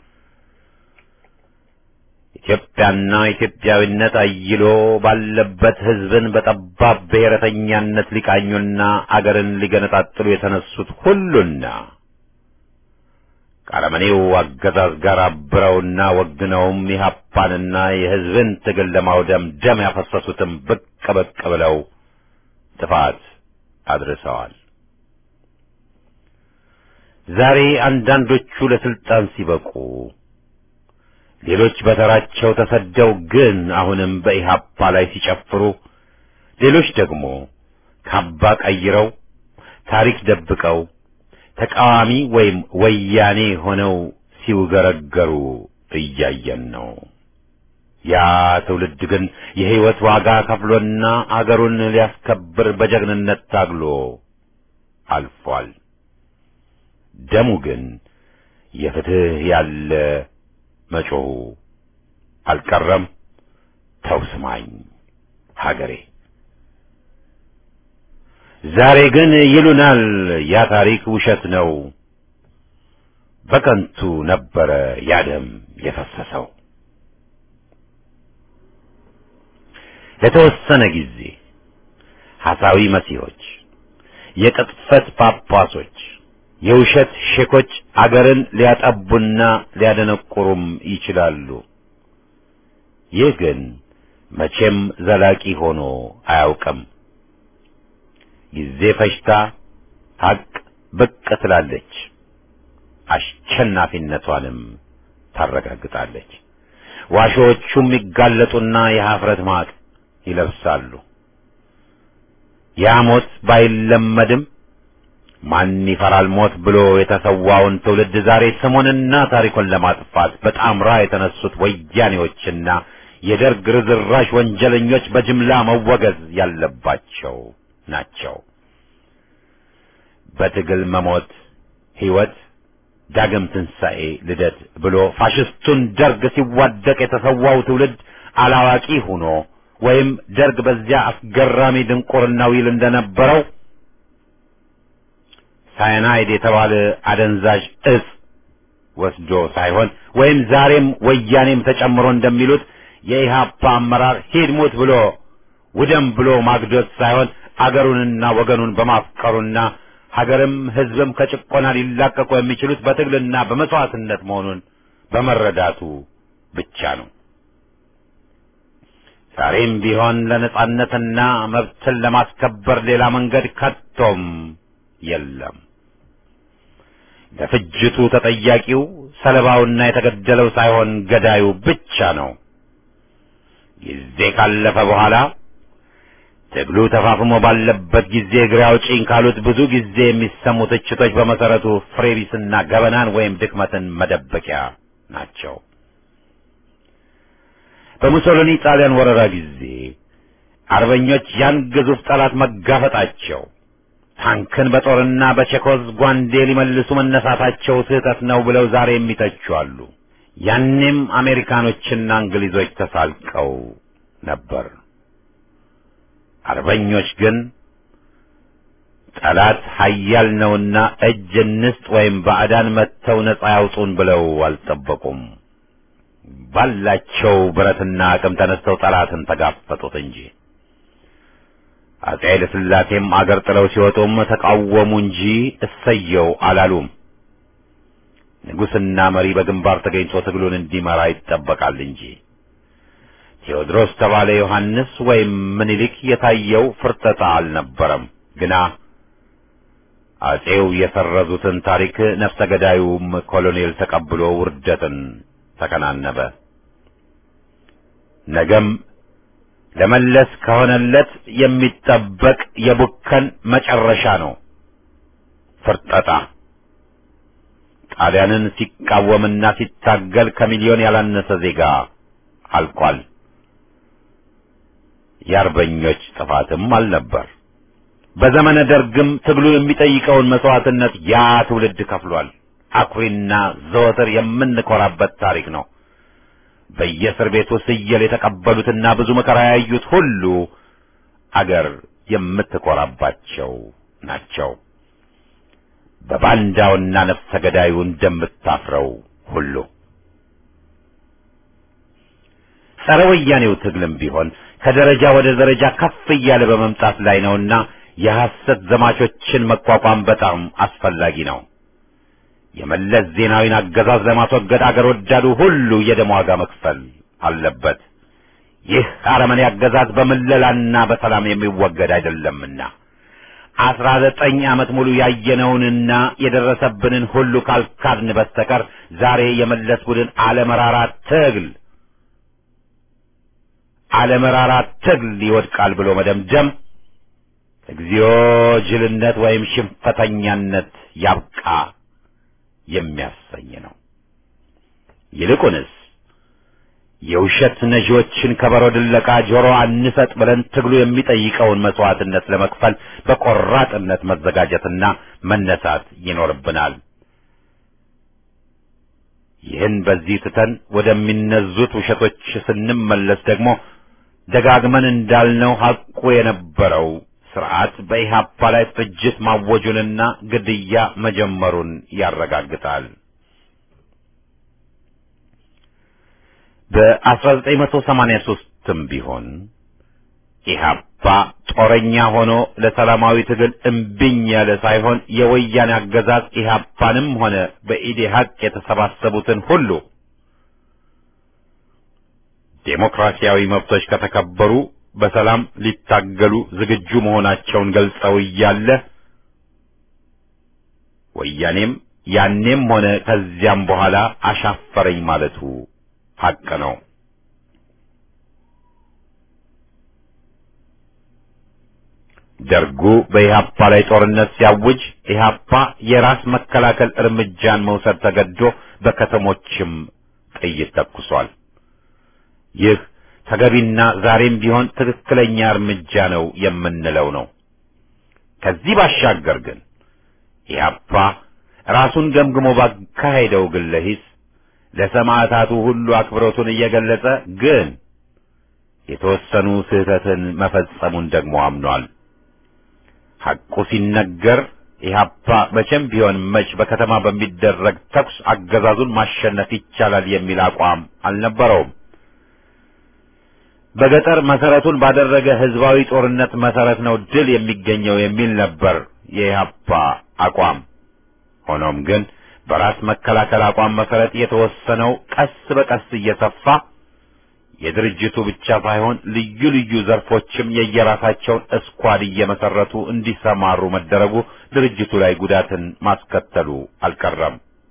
Speaker 1: ኢትዮጵያና ኢትዮጵያዊነት አይሎ ባለበት ህዝብን በጠባብ ብሔረተኛነት ሊቃኙና አገርን ሊገነጣጥሉ የተነሱት ሁሉና ከአረመኔው አገዛዝ ጋር አብረውና ወግነውም ኢህአፓንና የሕዝብን ትግል ለማውደም ደም ያፈሰሱትም ብቅ ብቅ ብለው ጥፋት አድርሰዋል። ዛሬ አንዳንዶቹ ለስልጣን ሲበቁ ሌሎች በተራቸው ተሰደው ግን አሁንም በኢህአፓ ላይ ሲጨፍሩ፣ ሌሎች ደግሞ ካባ ቀይረው ታሪክ ደብቀው ተቃዋሚ ወይም ወያኔ ሆነው ሲውገረገሩ እያየን ነው። ያ ትውልድ ግን የሕይወት ዋጋ ከፍሎና አገሩን ሊያስከብር በጀግንነት ታግሎ አልፏል። ደሙ ግን የፍትህ ያለ መጮሁ አልቀረም። ተውስማኝ ሀገሬ። ዛሬ ግን ይሉናል ያ ታሪክ ውሸት ነው፣ በከንቱ ነበረ ያ ደም የፈሰሰው። ለተወሰነ ጊዜ ሐሳዊ መሲሖች፣ የቅጥፈት ጳጳሶች፣ የውሸት ሼኮች አገርን ሊያጠቡና ሊያደነቁሩም ይችላሉ። ይህ ግን መቼም ዘላቂ ሆኖ አያውቅም። ጊዜ ፈጅታ ሀቅ ብቅ ትላለች፣ አሸናፊነቷንም ታረጋግጣለች። ዋሾቹም ይጋለጡና የኀፍረት ማቅ ይለብሳሉ። ያ ሞት ባይለመድም ማን ይፈራል ሞት ብሎ የተሰዋውን ትውልድ ዛሬ ስሙንና ታሪኩን ለማጥፋት በጣምራ የተነሱት ወያኔዎችና የደርግ ርዝራዥ ወንጀለኞች በጅምላ መወገዝ ያለባቸው ናቸው። በትግል መሞት ሕይወት፣ ዳግም ትንሣኤ፣ ልደት ብሎ ፋሽስቱን ደርግ ሲዋደቅ የተሰዋው ትውልድ አላዋቂ ሆኖ ወይም ደርግ በዚያ አስገራሚ ድንቁርናው ይል እንደነበረው ሳይናይድ የተባለ አደንዛዥ እጽ ወስዶ ሳይሆን ወይም ዛሬም ወያኔም ተጨምሮ እንደሚሉት የኢህአፓ አመራር ሂድ ሙት ብሎ ውደም ብሎ ማግዶት ሳይሆን አገሩንና ወገኑን በማፍቀሩና ሀገርም ሕዝብም ከጭቆና ሊላቀቁ የሚችሉት በትግልና በመስዋዕትነት መሆኑን በመረዳቱ ብቻ ነው። ዛሬም ቢሆን ለነጻነትና መብትን ለማስከበር ሌላ መንገድ ከቶም የለም። ለፍጅቱ ተጠያቂው ሰለባውና የተገደለው ሳይሆን ገዳዩ ብቻ ነው። ጊዜ ካለፈ በኋላ ትግሉ ተፋፍሞ ባለበት ጊዜ እግሬ አውጪኝ ካሉት ብዙ ጊዜ የሚሰሙ ትችቶች በመሰረቱ ፍሬቢስና ገበናን ወይም ድክመትን መደበቂያ ናቸው። በሙሶሊኒ ጣሊያን ወረራ ጊዜ አርበኞች ያን ግዙፍ ጠላት መጋፈጣቸው፣ ታንክን በጦርና በቼኮዝ ጓንዴ ሊመልሱ መነሳታቸው ስህተት ነው ብለው ዛሬ የሚተቹ አሉ። ያኔም አሜሪካኖችና እንግሊዞች ተሳልቀው ነበር። አርበኞች ግን ጠላት ኃያል ነውና እጅ እንስጥ ወይም ባዕዳን መጥተው ነጻ ያውጡን ብለው አልጠበቁም። ባላቸው ብረትና አቅም ተነስተው ጠላትን ተጋፈጡት እንጂ። አፄ ኃይለ ሥላሴም አገር ጥለው ሲወጡም ተቃወሙ እንጂ እሰየው አላሉም። ንጉሥና መሪ በግንባር ተገኝቶ ትግሉን እንዲመራ ይጠበቃል እንጂ። ቴዎድሮስ ተባለ ዮሐንስ ወይም ምኒልክ የታየው ፍርጠጣ አልነበረም። ግና አፄው የሰረዙትን ታሪክ ነፍሰ ገዳዩም ኮሎኔል ተቀብሎ ውርደትን ተከናነበ። ነገም ለመለስ ከሆነለት የሚጠበቅ የቡከን መጨረሻ ነው ፍርጠጣ። ጣሊያንን ሲቃወምና ሲታገል ከሚሊዮን ያላነሰ ዜጋ አልቋል። የአርበኞች ጥፋትም አልነበር። በዘመነ ደርግም ትግሉ የሚጠይቀውን መስዋዕትነት ያ ትውልድ ከፍሏል። አኩሪና ዘወትር የምንኮራበት ታሪክ ነው። በየእስር ቤቱ ስየል የተቀበሉትና ብዙ መከራ ያዩት ሁሉ አገር የምትኮራባቸው ናቸው። በባንዳውና ነፍሰ ገዳዩ እንደምታፍረው ሁሉ ጸረ ወያኔው ትግልም ቢሆን ከደረጃ ወደ ደረጃ ከፍ እያለ በመምጣት ላይ ነውና የሐሰት ዘማቾችን መቋቋም በጣም አስፈላጊ ነው። የመለስ ዜናዊን አገዛዝ ለማስወገድ አገር ወዳዱ ሁሉ የደም ዋጋ መክፈል አለበት። ይህ አረመኔ አገዛዝ በመለላና በሰላም የሚወገድ አይደለምና አስራ ዘጠኝ ዓመት ሙሉ ያየነውንና የደረሰብንን ሁሉ ካልካድን በስተቀር ዛሬ የመለስ ቡድን አለመራራ ትግል አለመራራ ትግል ይወድቃል ብሎ መደምደም እግዚኦ ጅልነት ወይም ሽንፈተኛነት ያብቃ የሚያሰኝ ነው። ይልቁንስ የውሸት ነጂዎችን ከበሮ ድለቃ ጆሮ አንሰጥ ብለን ትግሉ የሚጠይቀውን መስዋዕትነት ለመክፈል በቆራጥነት መዘጋጀትና መነሳት ይኖርብናል። ይህን በዚህ ትተን ወደሚነዙት ውሸቶች ስንመለስ ደግሞ ደጋግመን እንዳልነው ሐቁ የነበረው ስርዓት በኢህአፓ ላይ ፍጅት ማወጁንና ግድያ መጀመሩን ያረጋግጣል። በአስራ ዘጠኝ መቶ ሰማንያ ሶስትም ቢሆን ኢህአፓ ጦረኛ ሆኖ ለሰላማዊ ትግል እምቢኝ ያለ ሳይሆን የወያኔ አገዛዝ ኢህአፓንም ሆነ በኢዴሀቅ የተሰባሰቡትን ሁሉ ዴሞክራሲያዊ መብቶች ከተከበሩ በሰላም ሊታገሉ ዝግጁ መሆናቸውን ገልጸው እያለ ወያኔም ያኔም ሆነ ከዚያም በኋላ አሻፈረኝ ማለቱ ሐቅ ነው። ደርጉ በኢህአፓ ላይ ጦርነት ሲያውጅ ኢህአፓ የራስ መከላከል እርምጃን መውሰድ ተገዶ በከተሞችም ጥይት ተኩሷል። ይህ ተገቢና ዛሬም ቢሆን ትክክለኛ እርምጃ ነው የምንለው ነው። ከዚህ ባሻገር ግን ኢህአፓ ራሱን ገምግሞ ባካሄደው ግለ ሂስ ለሰማዕታቱ ሁሉ አክብሮቱን እየገለጸ ግን የተወሰኑ ስህተትን መፈጸሙን ደግሞ አምኗል። ሐቁ ሲነገር ኢህአፓ መቼም ቢሆን መች በከተማ በሚደረግ ተኩስ አገዛዙን ማሸነፍ ይቻላል የሚል አቋም አልነበረውም። በገጠር መሰረቱን ባደረገ ህዝባዊ ጦርነት መሰረት ነው ድል የሚገኘው የሚል ነበር የኢህአፓ አቋም። ሆኖም ግን በራስ መከላከል አቋም መሰረት የተወሰነው ቀስ በቀስ እየሰፋ የድርጅቱ ብቻ ሳይሆን ልዩ ልዩ ዘርፎችም የየራሳቸውን እስኳድ እየመሰረቱ እንዲሰማሩ መደረጉ ድርጅቱ ላይ ጉዳትን ማስከተሉ አልቀረም።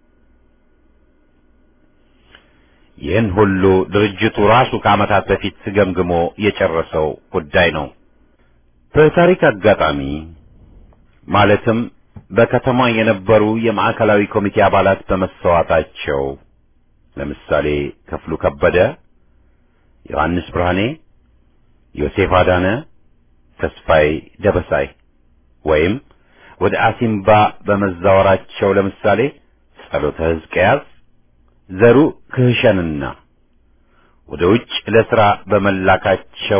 Speaker 1: ይህን ሁሉ ድርጅቱ ራሱ ከዓመታት በፊት ገምግሞ የጨረሰው ጉዳይ ነው። በታሪክ አጋጣሚ ማለትም በከተማ የነበሩ የማዕከላዊ ኮሚቴ አባላት በመሰዋታቸው ለምሳሌ ክፍሉ ከበደ፣ ዮሐንስ ብርሃኔ፣ ዮሴፍ አዳነ፣ ተስፋዬ ደበሳይ ወይም ወደ አሲምባ በመዛወራቸው ለምሳሌ ጸሎተ ሕዝቅያስ፣ ዘሩ ክህሸንና ወደ ውጭ ለሥራ በመላካቸው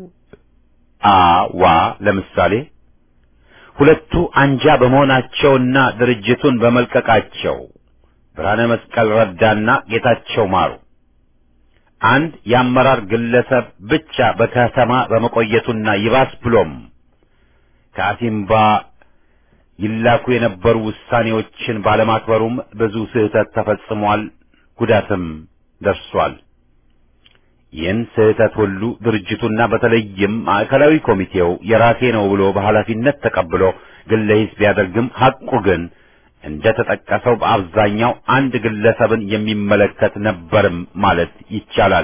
Speaker 1: አዋ ለምሳሌ ሁለቱ አንጃ በመሆናቸውና ድርጅቱን በመልቀቃቸው ብርሃነ መስቀል ረዳና ጌታቸው ማሩ አንድ የአመራር ግለሰብ ብቻ በከተማ በመቆየቱና ይባስ ብሎም ከአሲምባ ይላኩ የነበሩ ውሳኔዎችን ባለማክበሩም ብዙ ስህተት ተፈጽሟል፣ ጉዳትም ደርሷል። ይህን ስህተት ሁሉ ድርጅቱና በተለይም ማዕከላዊ ኮሚቴው የራሴ ነው ብሎ በኃላፊነት ተቀብሎ ግለ ሂስ ቢያደርግም ሐቁ ግን እንደ ተጠቀሰው በአብዛኛው አንድ ግለሰብን የሚመለከት ነበርም ማለት ይቻላል።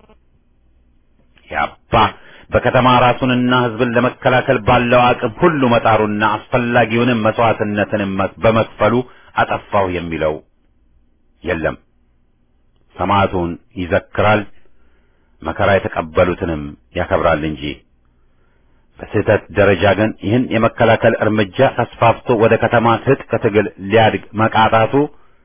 Speaker 1: ያባ በከተማ ራሱንና ሕዝብን ለመከላከል ባለው አቅም ሁሉ መጣሩና አስፈላጊውንም መስዋዕትነትን በመክፈሉ አጠፋው የሚለው የለም። ሰማዕቱን ይዘክራል፣ መከራ የተቀበሉትንም ያከብራል እንጂ። በስህተት ደረጃ ግን ይህን የመከላከል እርምጃ ተስፋፍቶ ወደ ከተማ ትጥቅ ትግል ሊያድግ መቃጣቱ፣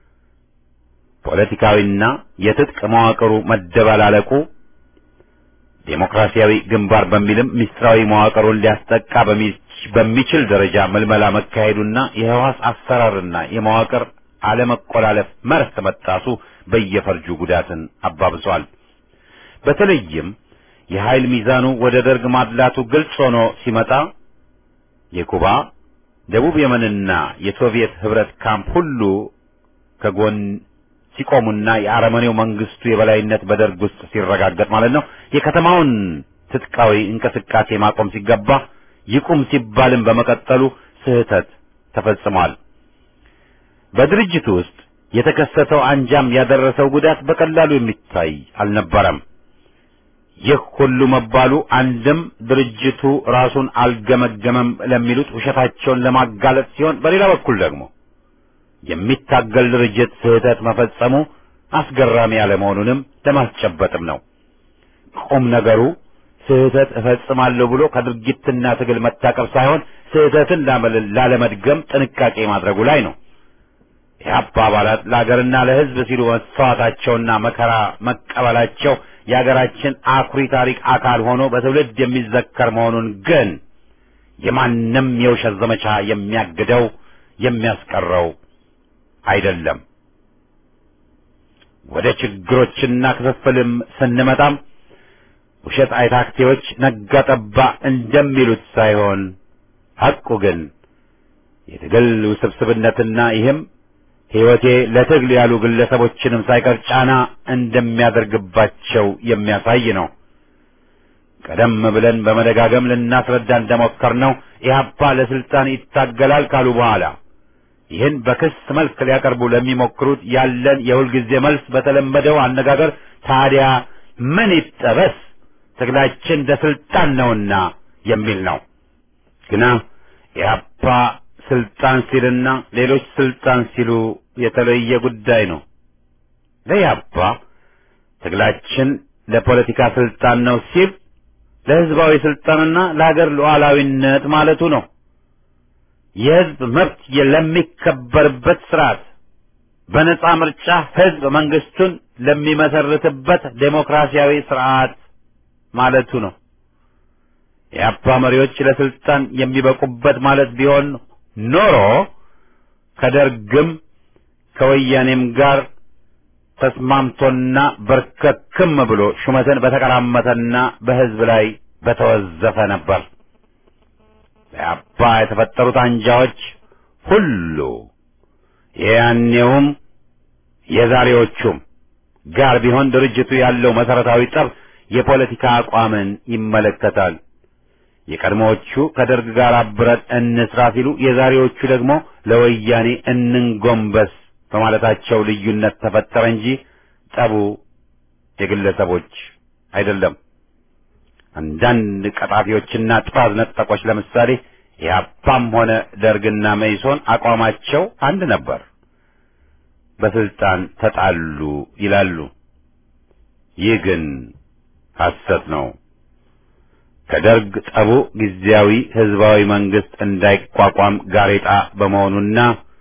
Speaker 1: ፖለቲካዊና የትጥቅ መዋቅሩ መደበላለቁ፣ ዴሞክራሲያዊ ግንባር በሚልም ሚስጥራዊ መዋቅሩን ሊያስጠቃ በሚችል ደረጃ መልመላ መካሄዱና የህዋስ አሰራርና የመዋቅር አለመቆላለፍ መርህ መጣሱ በየፈርጁ ጉዳትን አባብሷል። በተለይም የኃይል ሚዛኑ ወደ ደርግ ማድላቱ ግልጽ ሆኖ ሲመጣ የኩባ፣ ደቡብ የመንና የሶቪየት ህብረት ካምፕ ሁሉ ከጎን ሲቆሙና የአረመኔው መንግስቱ የበላይነት በደርግ ውስጥ ሲረጋገጥ ማለት ነው የከተማውን ትጥቃዊ እንቅስቃሴ ማቆም ሲገባ ይቁም ሲባልም በመቀጠሉ ስህተት ተፈጽሟል። በድርጅቱ ውስጥ የተከሰተው አንጃም ያደረሰው ጉዳት በቀላሉ የሚታይ አልነበረም። ይህ ሁሉ መባሉ አንድም ድርጅቱ ራሱን አልገመገመም ለሚሉት ውሸታቸውን ለማጋለጥ ሲሆን፣ በሌላ በኩል ደግሞ የሚታገል ድርጅት ስህተት መፈጸሙ አስገራሚ ያለመሆኑንም ለማስጨበጥም ነው። ቁም ነገሩ ስህተት እፈጽማለሁ ብሎ ከድርጊትና ትግል መታቀብ ሳይሆን ስህተትን ላለመድገም ጥንቃቄ ማድረጉ ላይ ነው። የኢህአፓ አባላት ለሀገርና ለሕዝብ ሲሉ መስዋዕታቸውና መከራ መቀበላቸው የሀገራችን አኩሪ ታሪክ አካል ሆኖ በትውልድ የሚዘከር መሆኑን ግን የማንም የውሸት ዘመቻ የሚያግደው የሚያስቀረው አይደለም። ወደ ችግሮችና ክፍፍልም ስንመጣም ውሸት አይታክቴዎች ነጋ ጠባ እንደሚሉት ሳይሆን ሐቁ ግን የትግል ውስብስብነትና ይህም ሕይወቴ ለትግል ያሉ ግለሰቦችንም ሳይቀር ጫና እንደሚያደርግባቸው የሚያሳይ ነው። ቀደም ብለን በመደጋገም ልናስረዳ እንደሞከርነው ኢህአፓ ለስልጣን ይታገላል ካሉ በኋላ ይህን በክስ መልክ ሊያቀርቡ ለሚሞክሩት ያለን የሁልጊዜ መልስ በተለመደው አነጋገር ታዲያ ምን ይጠበስ ትግላችን ለስልጣን ነውና የሚል ነው። ግና ኢህአፓ ስልጣን ሲልና ሌሎች ስልጣን ሲሉ የተለየ ጉዳይ ነው። ለኢህአፓ ትግላችን ለፖለቲካ ስልጣን ነው ሲል ለህዝባዊ ስልጣንና ለሀገር ሉዓላዊነት ማለቱ ነው። የህዝብ መብት ለሚከበርበት ስርዓት፣ በነጻ ምርጫ ህዝብ መንግስቱን ለሚመሰርትበት ዴሞክራሲያዊ ስርዓት ማለቱ ነው። የኢህአፓ መሪዎች ለስልጣን የሚበቁበት ማለት ቢሆን ኖሮ ከደርግም ከወያኔም ጋር ተስማምቶና በርከክም ብሎ ሹመትን በተቀራመተና በህዝብ ላይ በተወዘፈ ነበር። በኢህአፓ የተፈጠሩት አንጃዎች ሁሉ የያኔውም የዛሬዎቹም ጋር ቢሆን ድርጅቱ ያለው መሰረታዊ ጠብ የፖለቲካ አቋምን ይመለከታል። የቀድሞዎቹ ከደርግ ጋር አብረን እንስራ ሲሉ፣ የዛሬዎቹ ደግሞ ለወያኔ እንንጎንበስ በማለታቸው ልዩነት ተፈጠረ እንጂ ጠቡ የግለሰቦች አይደለም። አንዳንድ ቀጣፊዎችና ጥራዝ ነጠቆች ለምሳሌ ኢህአፓም ሆነ ደርግና መኢሶን አቋማቸው አንድ ነበር፣ በስልጣን ተጣሉ ይላሉ። ይህ ግን ሐሰት ነው። ከደርግ ጠቡ ጊዜያዊ ህዝባዊ መንግስት እንዳይቋቋም ጋሬጣ በመሆኑና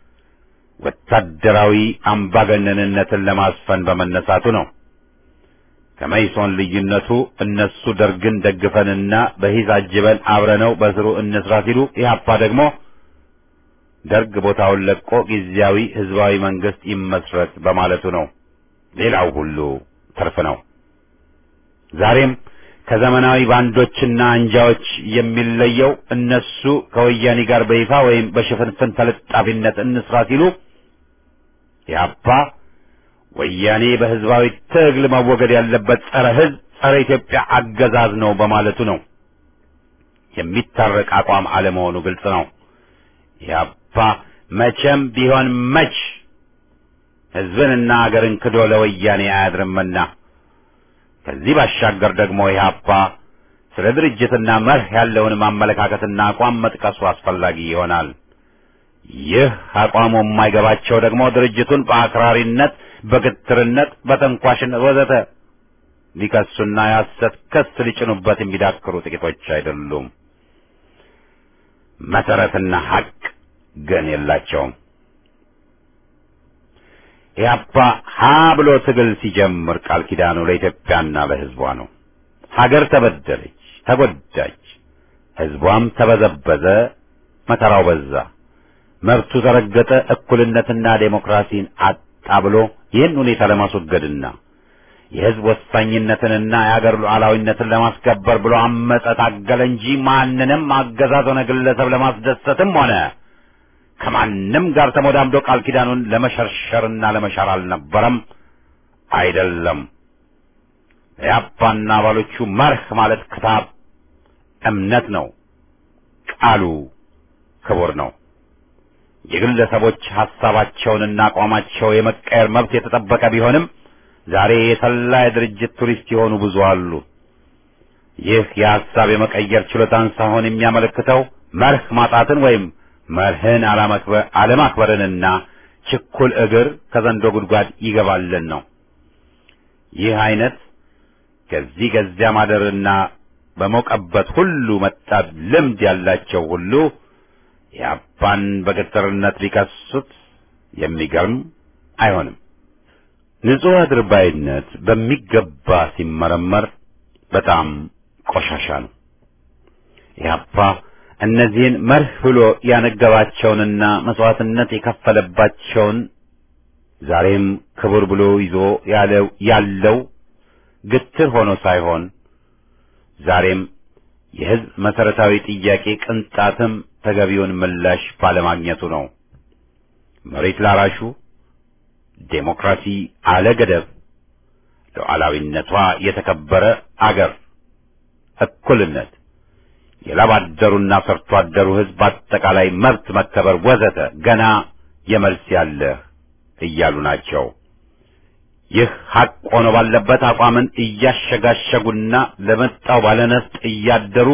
Speaker 1: ወታደራዊ አምባገነንነትን ለማስፈን በመነሳቱ ነው። ከመኢሶን ልዩነቱ እነሱ ደርግን ደግፈንና በሂስ አጅበን አብረነው በስሩ እንስራ ሲሉ፣ ኢህአፓ ደግሞ ደርግ ቦታውን ለቆ ጊዜያዊ ህዝባዊ መንግስት ይመስረት በማለቱ ነው። ሌላው ሁሉ ትርፍ ነው። ዛሬም ከዘመናዊ ባንዶችና አንጃዎች የሚለየው እነሱ ከወያኔ ጋር በይፋ ወይም በሽፍንፍን ተለጣፊነት እንስራ ሲሉ፣ ኢህአፓ ወያኔ በህዝባዊ ትግል መወገድ ያለበት ጸረ ህዝብ ጸረ ኢትዮጵያ አገዛዝ ነው በማለቱ ነው። የሚታረቅ አቋም አለመሆኑ ግልጽ ነው። ኢህአፓ መቼም ቢሆን መች ህዝብንና አገርን ክዶ ለወያኔ አያድርምና። ከዚህ ባሻገር ደግሞ ኢህአፓ ስለ ድርጅትና መርህ ያለውን አመለካከትና አቋም መጥቀሱ አስፈላጊ ይሆናል። ይህ አቋሙ የማይገባቸው ደግሞ ድርጅቱን በአክራሪነት፣ በግትርነት፣ በተንኳሽነት ወዘተ ሊከሱና የሐሰት ክስ ሊጭኑበት የሚዳክሩ ጥቂቶች አይደሉም። መሰረትና ሐቅ ግን የላቸውም። ኢህአፓ ሀ ብሎ ትግል ሲጀምር ቃል ኪዳኑ ለኢትዮጵያና ለህዝቧ ነው። ሀገር ተበደለች፣ ተጎዳች፣ ህዝቧም ተበዘበዘ፣ መከራው በዛ፣ መብቱ ተረገጠ፣ እኩልነትና ዴሞክራሲን አጣ ብሎ ይህን ሁኔታ ለማስወገድና የህዝብ ወሳኝነትንና የሀገር ሉዓላዊነትን ለማስከበር ብሎ አመፀ፣ ታገለ እንጂ ማንንም አገዛዝ ሆነ ግለሰብ ለማስደሰትም ሆነ ከማንም ጋር ተሞዳምዶ ቃል ኪዳኑን ለመሸርሸርና ለመሻር አልነበረም፣ አይደለም። የአፓና አባሎቹ መርህ ማለት ክታብ እምነት ነው። ቃሉ ክቡር ነው። የግለሰቦች ሐሳባቸውንና አቋማቸው የመቀየር መብት የተጠበቀ ቢሆንም ዛሬ የሰላ የድርጅት ቱሪስት የሆኑ ብዙ አሉ። ይህ የሐሳብ የመቀየር ችሎታን ሳይሆን የሚያመለክተው መርህ ማጣትን ወይም መርህን አለማክበርንና ችኩል እግር ከዘንዶ ጉድጓድ ይገባልን ነው። ይህ አይነት ከዚህ ከዚያ ማደርና በሞቀበት ሁሉ መጣት ልምድ ያላቸው ሁሉ የአፓን በገጠርነት ሊከሱት የሚገርም አይሆንም። ንጹሕ አድርባይነት በሚገባ ሲመረመር በጣም ቆሻሻ ነው። የአፓ እነዚህን መርህ ብሎ ያነገባቸውንና መስዋዕትነት የከፈለባቸውን ዛሬም ክቡር ብሎ ይዞ ያለው ያለው ግትር ሆኖ ሳይሆን ዛሬም የሕዝብ መሰረታዊ ጥያቄ ቅንጣትም ተገቢውን ምላሽ ባለማግኘቱ ነው። መሬት ላራሹ፣ ዴሞክራሲ አለ ገደብ፣ ሉዓላዊነቷ የተከበረ አገር፣ እኩልነት፣ የላብ አደሩና ሰርቶ አደሩ ሕዝብ አጠቃላይ መብት መከበር ወዘተ ገና የመልስ ያለህ እያሉ ናቸው። ይህ ሐቅ ሆኖ ባለበት አቋምን እያሸጋሸጉና ለመጣው ባለነፍጥ እያደሩ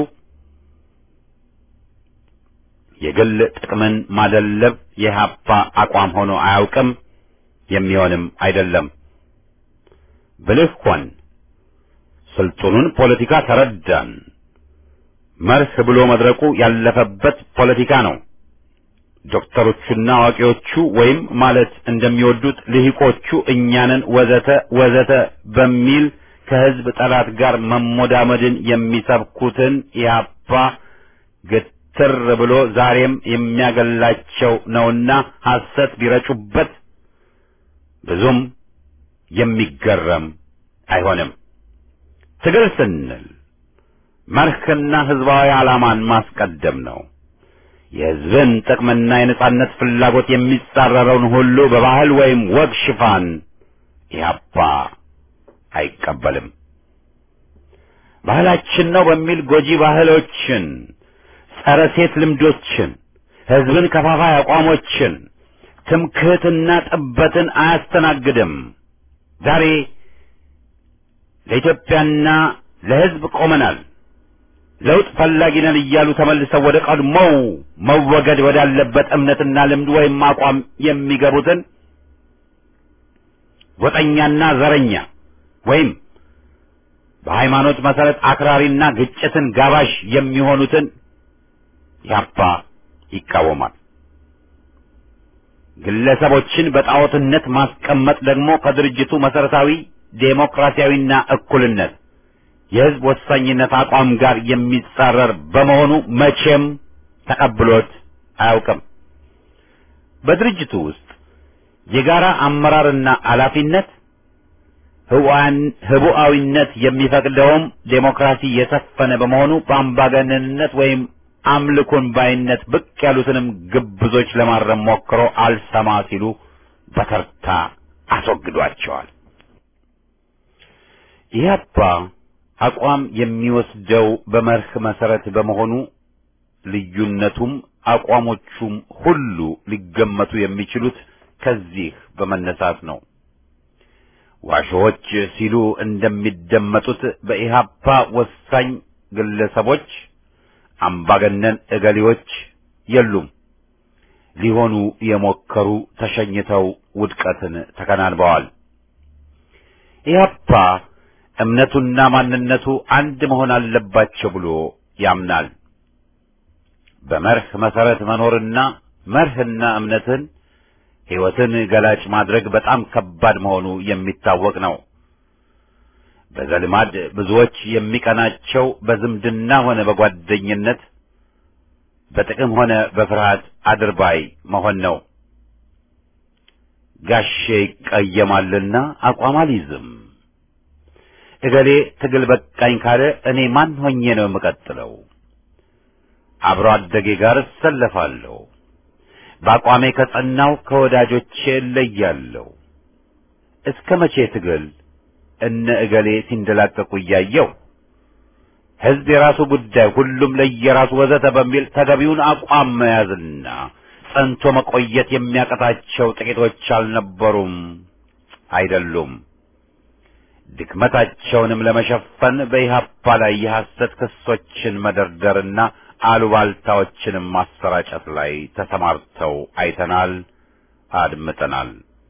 Speaker 1: የግል ጥቅምን ማደለብ የኢህአፓ አቋም ሆኖ አያውቅም፣ የሚሆንም አይደለም። ብልህ ሆን፣ ስልጡኑን ፖለቲካ ተረዳን። መርህ ብሎ መድረቁ ያለፈበት ፖለቲካ ነው። ዶክተሮቹና አዋቂዎቹ ወይም ማለት እንደሚወዱት ልሂቆቹ እኛንን ወዘተ ወዘተ በሚል ከህዝብ ጠላት ጋር መሞዳመድን የሚሰብኩትን ኢህአፓ ግትር ብሎ ዛሬም የሚያገላቸው ነውና ሐሰት ቢረጩበት ብዙም የሚገረም አይሆንም። ትግል ስንል መርህና ህዝባዊ ዓላማን ማስቀደም ነው። የህዝብን ጥቅምና የነጻነት ፍላጎት የሚጻረረውን ሁሉ በባህል ወይም ወግ ሽፋን ኢህአፓ አይቀበልም። ባህላችን ነው በሚል ጎጂ ባህሎችን፣ ጸረ ሴት ልምዶችን፣ ህዝብን ከፋፋይ አቋሞችን፣ ትምክህትና ጥበትን አያስተናግድም። ዛሬ ለኢትዮጵያና ለህዝብ ቆመናል፣ ለውጥ ፈላጊ ነን እያሉ ተመልሰው ወደ ቀድሞው መወገድ ወዳለበት እምነትና ልምድ ወይም አቋም የሚገቡትን ጎጠኛና ዘረኛ ወይም በሃይማኖት መሰረት አክራሪና ግጭትን ጋባዥ የሚሆኑትን ኢህአፓ ይቃወማል። ግለሰቦችን በጣዖትነት ማስቀመጥ ደግሞ ከድርጅቱ መሰረታዊ ዴሞክራሲያዊና እኩልነት የህዝብ ወሳኝነት አቋም ጋር የሚጻረር በመሆኑ መቼም ተቀብሎት አያውቅም። በድርጅቱ ውስጥ የጋራ አመራርና ኃላፊነት ህቡዓዊነት የሚፈቅደውም ዴሞክራሲ የሰፈነ በመሆኑ በአምባገነንነት ወይም አምልኮን ባይነት ብቅ ያሉትንም ግብዞች ለማረም ሞክሮ አልሰማ ሲሉ በተርታ አስወግዷቸዋል። ኢህአፓ አቋም የሚወስደው በመርህ መሰረት በመሆኑ ልዩነቱም አቋሞቹም ሁሉ ሊገመቱ የሚችሉት ከዚህ በመነሳት ነው። ዋሾች ሲሉ እንደሚደመጡት በኢህአፓ ወሳኝ ግለሰቦች፣ አምባገነን እገሌዎች የሉም። ሊሆኑ የሞከሩ ተሸኝተው ውድቀትን ተከናንበዋል። ኢህአፓ እምነቱና ማንነቱ አንድ መሆን አለባቸው ብሎ ያምናል። በመርህ መሰረት መኖርና መርህና እምነትን ሕይወትን ገላጭ ማድረግ በጣም ከባድ መሆኑ የሚታወቅ ነው። በዘልማድ ብዙዎች የሚቀናቸው በዝምድና ሆነ በጓደኝነት፣ በጥቅም ሆነ በፍርሃት አድርባይ መሆን ነው። ጋሼ ይቀየማልና አቋም አልይዝም፣ እገሌ ትግል በቃኝ ካለ እኔ ማን ሆኜ ነው የምቀጥለው? አብሮ አደጌ ጋር እሰለፋለሁ፣ በአቋሜ ከጸናው ከወዳጆቼ እለያለሁ። እስከ መቼ ትግል እነ እገሌ ሲንደላቀቁ እያየው? ሕዝብ የራሱ ጉዳይ፣ ሁሉም ለየራሱ ወዘተ በሚል ተገቢውን አቋም መያዝና ጸንቶ መቆየት የሚያቀታቸው ጥቂቶች አልነበሩም፣ አይደሉም። ድክመታቸውንም ለመሸፈን በኢህአፓ ላይ የሐሰት ክሶችን መደርደርና አሉባልታዎችንም ማሰራጨት ላይ ተሰማርተው አይተናል፣ አድምጠናል።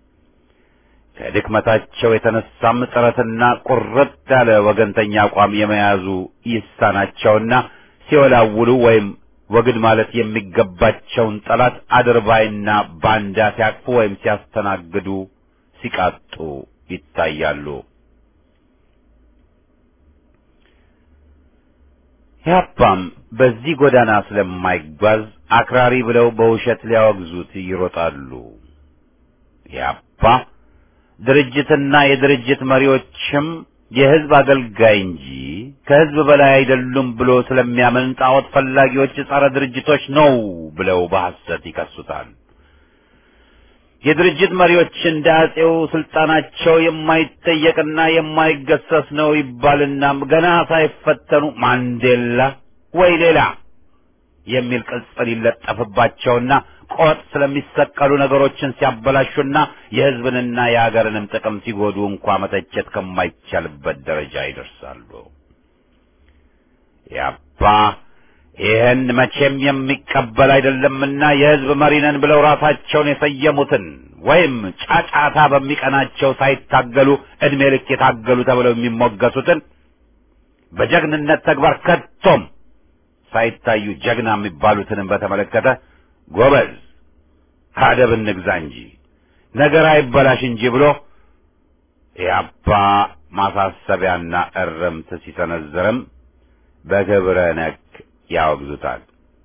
Speaker 1: ከድክመታቸው የተነሳም ጥረትና ቁርጥ ያለ ወገንተኛ አቋም የመያዙ ይሳናቸውና ሲወላውሉ ወይም ወግድ ማለት የሚገባቸውን ጠላት አድርባይና ባንዳ ሲያቅፉ ወይም ሲያስተናግዱ ሲቃጡ ይታያሉ። ኢህአፓም በዚህ ጎዳና ስለማይጓዝ አክራሪ ብለው በውሸት ሊያወግዙት ይሮጣሉ። ኢህአፓ ድርጅትና የድርጅት መሪዎችም የሕዝብ አገልጋይ እንጂ ከሕዝብ በላይ አይደሉም ብሎ ስለሚያምን ጣዖት ፈላጊዎች ጸረ ድርጅቶች ነው ብለው በሐሰት ይከሱታል። የድርጅት መሪዎች እንደ አጼው ስልጣናቸው የማይጠየቅና የማይገሰስ ነው ይባልና ገና ሳይፈተኑ ማንዴላ ወይ ሌላ የሚል ቅጽል ይለጠፍባቸውና ቆጥ ስለሚሰቀሉ ነገሮችን ሲያበላሹና የሕዝብንና የአገርንም ጥቅም ሲጎዱ እንኳ መተቸት ከማይቻልበት ደረጃ ይደርሳሉ። ያባ ይህን መቼም የሚቀበል አይደለምና የሕዝብ መሪ ነን ብለው ራሳቸውን የሰየሙትን ወይም ጫጫታ በሚቀናቸው ሳይታገሉ ዕድሜ ልክ የታገሉ ተብለው የሚሞገሱትን በጀግንነት ተግባር ከቶም ሳይታዩ ጀግና የሚባሉትንም በተመለከተ ጎበዝ አደብ እንግዛ እንጂ ነገር አይበላሽ እንጂ ብሎ ኢህአፓ ማሳሰቢያና እርምት ሲሰነዝርም በግብረ ነክ ያወግዙታል።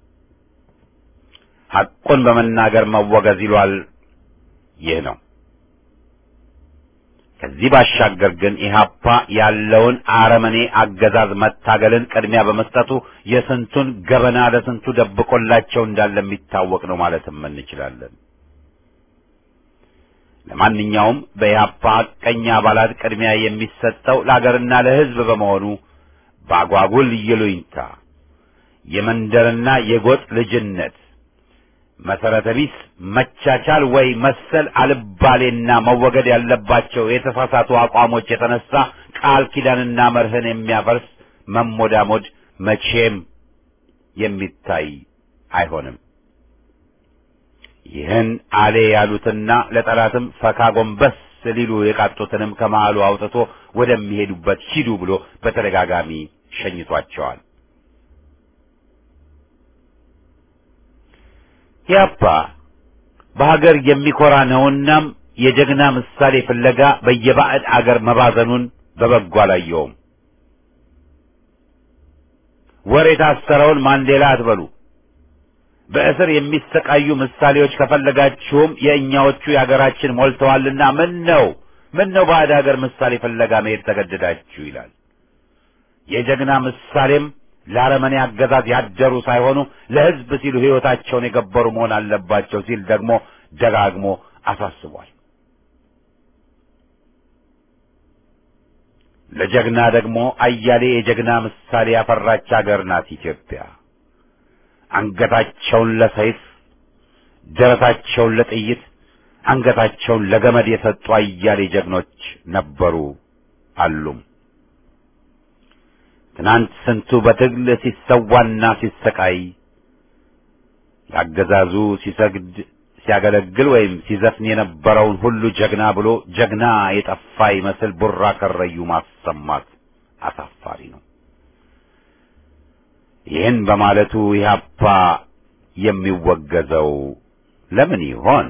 Speaker 1: ሐቁን በመናገር መወገዝ ይሏል። ይህ ነው። ከዚህ ባሻገር ግን ኢህአፓ ያለውን አረመኔ አገዛዝ መታገልን ቅድሚያ በመስጠቱ የስንቱን ገበና ለስንቱ ደብቆላቸው እንዳለ የሚታወቅ ነው ማለትም እንችላለን። ለማንኛውም በኢህአፓ ሐቀኛ አባላት ቅድሚያ የሚሰጠው ለአገርና ለሕዝብ በመሆኑ ባጓጉል ይሉኝታ የመንደርና የጎጥ ልጅነት መሰረተ ቢስ መቻቻል ወይ መሰል አልባሌና መወገድ ያለባቸው የተሳሳቱ አቋሞች የተነሳ ቃል ኪዳንና መርህን የሚያፈርስ መሞዳሞድ መቼም የሚታይ አይሆንም። ይህን አሌ ያሉትና ለጠላትም ፈካ ጎንበስ ሊሉ የቃጡትንም ከመሃሉ አውጥቶ ወደሚሄዱበት ሂዱ ብሎ በተደጋጋሚ ሸኝቷቸዋል። ኢህአፓ በሀገር የሚኮራ ነውናም የጀግና ምሳሌ ፍለጋ በየባዕድ አገር መባዘኑን በበጎ አላየውም። ወር የታሰረውን ማንዴላ አትበሉ። በእስር የሚሰቃዩ ምሳሌዎች ከፈለጋችሁም የእኛዎቹ የአገራችን ሞልተዋልና ምን ነው ምን ነው ባዕድ አገር ምሳሌ ፍለጋ መሄድ ተገደዳችሁ ይላል። የጀግና ምሳሌም ለአረመኔ አገዛዝ ያደሩ ሳይሆኑ ለሕዝብ ሲሉ ሕይወታቸውን የገበሩ መሆን አለባቸው ሲል ደግሞ ደጋግሞ አሳስቧል። ለጀግና ደግሞ አያሌ የጀግና ምሳሌ ያፈራች አገር ናት ኢትዮጵያ። አንገታቸውን ለሰይፍ ደረታቸውን ለጥይት አንገታቸውን ለገመድ የሰጡ አያሌ ጀግኖች ነበሩ አሉም። ትናንት ስንቱ በትግል ሲሰዋና ሲሰቃይ ያገዛዙ ሲሰግድ ሲያገለግል ወይም ሲዘፍን የነበረውን ሁሉ ጀግና ብሎ ጀግና የጠፋ ይመስል ቡራ ከረዩ ማሰማት አሳፋሪ ነው። ይህን በማለቱ ኢህአፓ የሚወገዘው ለምን ይሆን?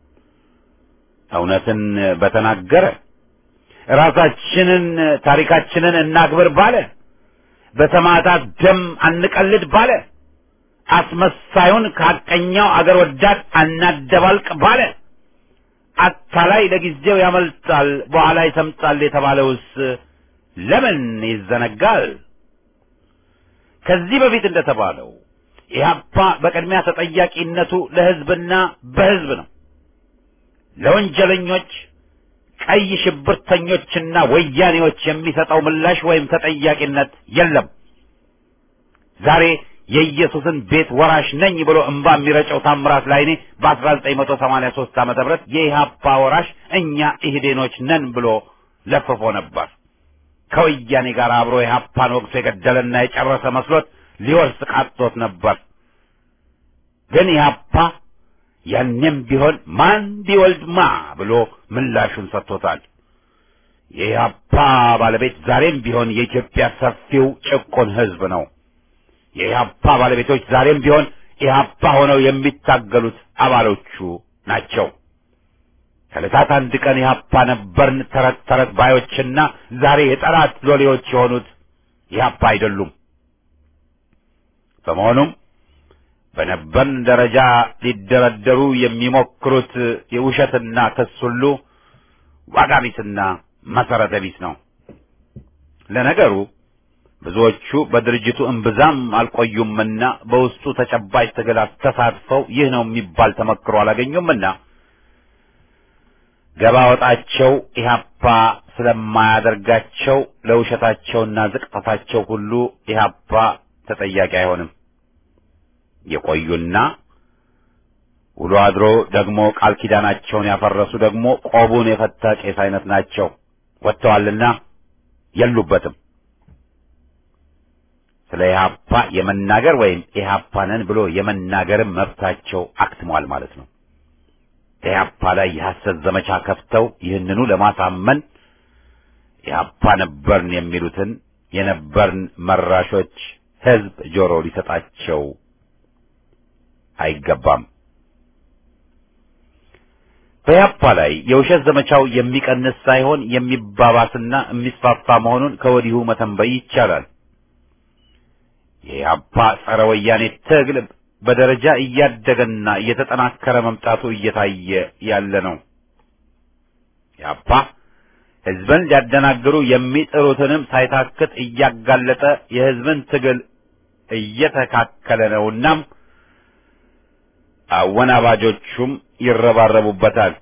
Speaker 1: እውነትን በተናገረ ራሳችንን ታሪካችንን እናክብር ባለ በሰማዕታት ደም አንቀልድ ባለ አስመሳዩን ከሐቀኛው አገር ወዳድ አናደባልቅ ባለ አታላይ ለጊዜው ያመልጣል በኋላ ይሰምጣል የተባለውስ ለምን ይዘነጋል? ከዚህ በፊት እንደተባለው ኢህአፓ በቅድሚያ ተጠያቂነቱ ለህዝብና በህዝብ ነው። ለወንጀለኞች ቀይ ሽብርተኞችና ወያኔዎች የሚሰጠው ምላሽ ወይም ተጠያቂነት የለም። ዛሬ የኢየሱስን ቤት ወራሽ ነኝ ብሎ እንባ የሚረጨው ታምራት ላይኔ በአስራ ዘጠኝ መቶ ሰማንያ ሦስት ዓመተ ምህረት የኢህአፓ ወራሽ እኛ ኢህዴኖች ነን ብሎ ለፍፎ ነበር። ከወያኔ ጋር አብሮ ኢህአፓን ወቅቶ የገደለና የጨረሰ መስሎት ሊወርስ ቃጥቶት ነበር። ግን ኢህአፓ ያንም ቢሆን ማን ቢወልድ ማ ብሎ ምላሹን ሰጥቶታል። የኢህአፓ ባለቤት ዛሬም ቢሆን የኢትዮጵያ ሰፊው ጭቁን ህዝብ ነው። የኢህአፓ ባለቤቶች ዛሬም ቢሆን ኢህአፓ ሆነው የሚታገሉት አባሎቹ ናቸው። ከዕለታት አንድ ቀን ኢህአፓ ነበርን ተረት ተረት ባዮችና ዛሬ የጠላት ሎሌዎች የሆኑት ኢህአፓ አይደሉም። በመሆኑም በነበርን ደረጃ ሊደረደሩ የሚሞክሩት የውሸትና ክስ ሁሉ ዋጋ ቢስና መሰረተ ቢስ ነው። ለነገሩ ብዙዎቹ በድርጅቱ እምብዛም አልቆዩምና በውስጡ ተጨባጭ ትግል ተሳትፈው ይህ ነው የሚባል ተመክሮ አላገኙምና ገባ ወጣቸው ኢህአፓ ስለማያደርጋቸው ለውሸታቸውና ዝቅጠታቸው ሁሉ ኢህአፓ ተጠያቂ አይሆንም። የቆዩና ውሎ አድሮ ደግሞ ቃል ኪዳናቸውን ያፈረሱ ደግሞ ቆቡን የፈታ ቄስ አይነት ናቸው። ወጥተዋልና የሉበትም። ስለ ኢህአፓ የመናገር ወይም ኢህአፓንን ብሎ የመናገርም መብታቸው አክትሟል ማለት ነው። ኢህአፓ ላይ የሐሰት ዘመቻ ከፍተው ይህንኑ ለማሳመን ኢህአፓ ነበርን የሚሉትን የነበርን መራሾች ህዝብ ጆሮ ሊሰጣቸው አይገባም። በኢህአፓ ላይ የውሸት ዘመቻው የሚቀንስ ሳይሆን የሚባባስና የሚስፋፋ መሆኑን ከወዲሁ መተንበይ ይቻላል። የኢህአፓ ጸረ ወያኔ ትግል በደረጃ እያደገና እየተጠናከረ መምጣቱ እየታየ ያለ ነው። ኢህአፓ ህዝብን ሊያደናግሩ የሚጥሩትንም ሳይታክት እያጋለጠ የህዝብን ትግል እየተካከለ ነውና አወናባጆቹም ይረባረቡበታል።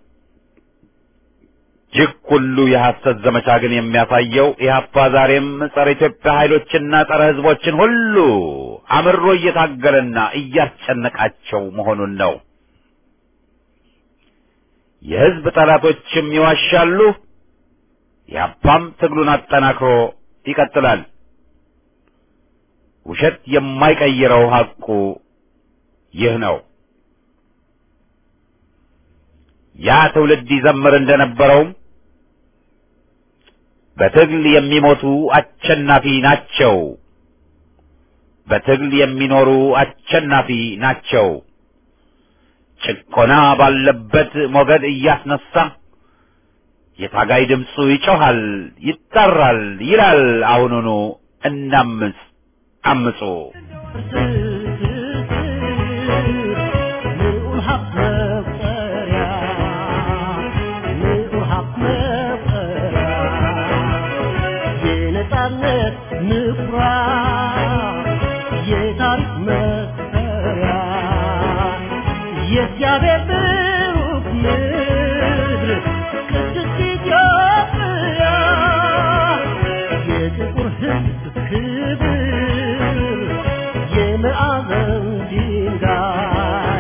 Speaker 1: ይህ ሁሉ የሐሰት ዘመቻ ግን የሚያሳየው ኢህአፓ ዛሬም ጸረ ኢትዮጵያ ኃይሎችና ጸረ ህዝቦችን ሁሉ አምሮ እየታገለና እያስጨነቃቸው መሆኑን ነው። የህዝብ ጠላቶችም ይዋሻሉ፣ ኢህአፓም ትግሉን አጠናክሮ ይቀጥላል። ውሸት የማይቀይረው ሐቁ ይህ ነው። ያ ትውልድ ይዘምር እንደነበረውም በትግል የሚሞቱ አሸናፊ ናቸው፣ በትግል የሚኖሩ አሸናፊ ናቸው። ጭቆና ባለበት ሞገድ እያስነሳ የታጋይ ድምፁ ይጮሃል፣ ይጣራል፣ ይላል አሁኑኑ እናምጽ አምጹ።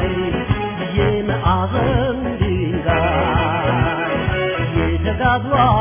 Speaker 3: Love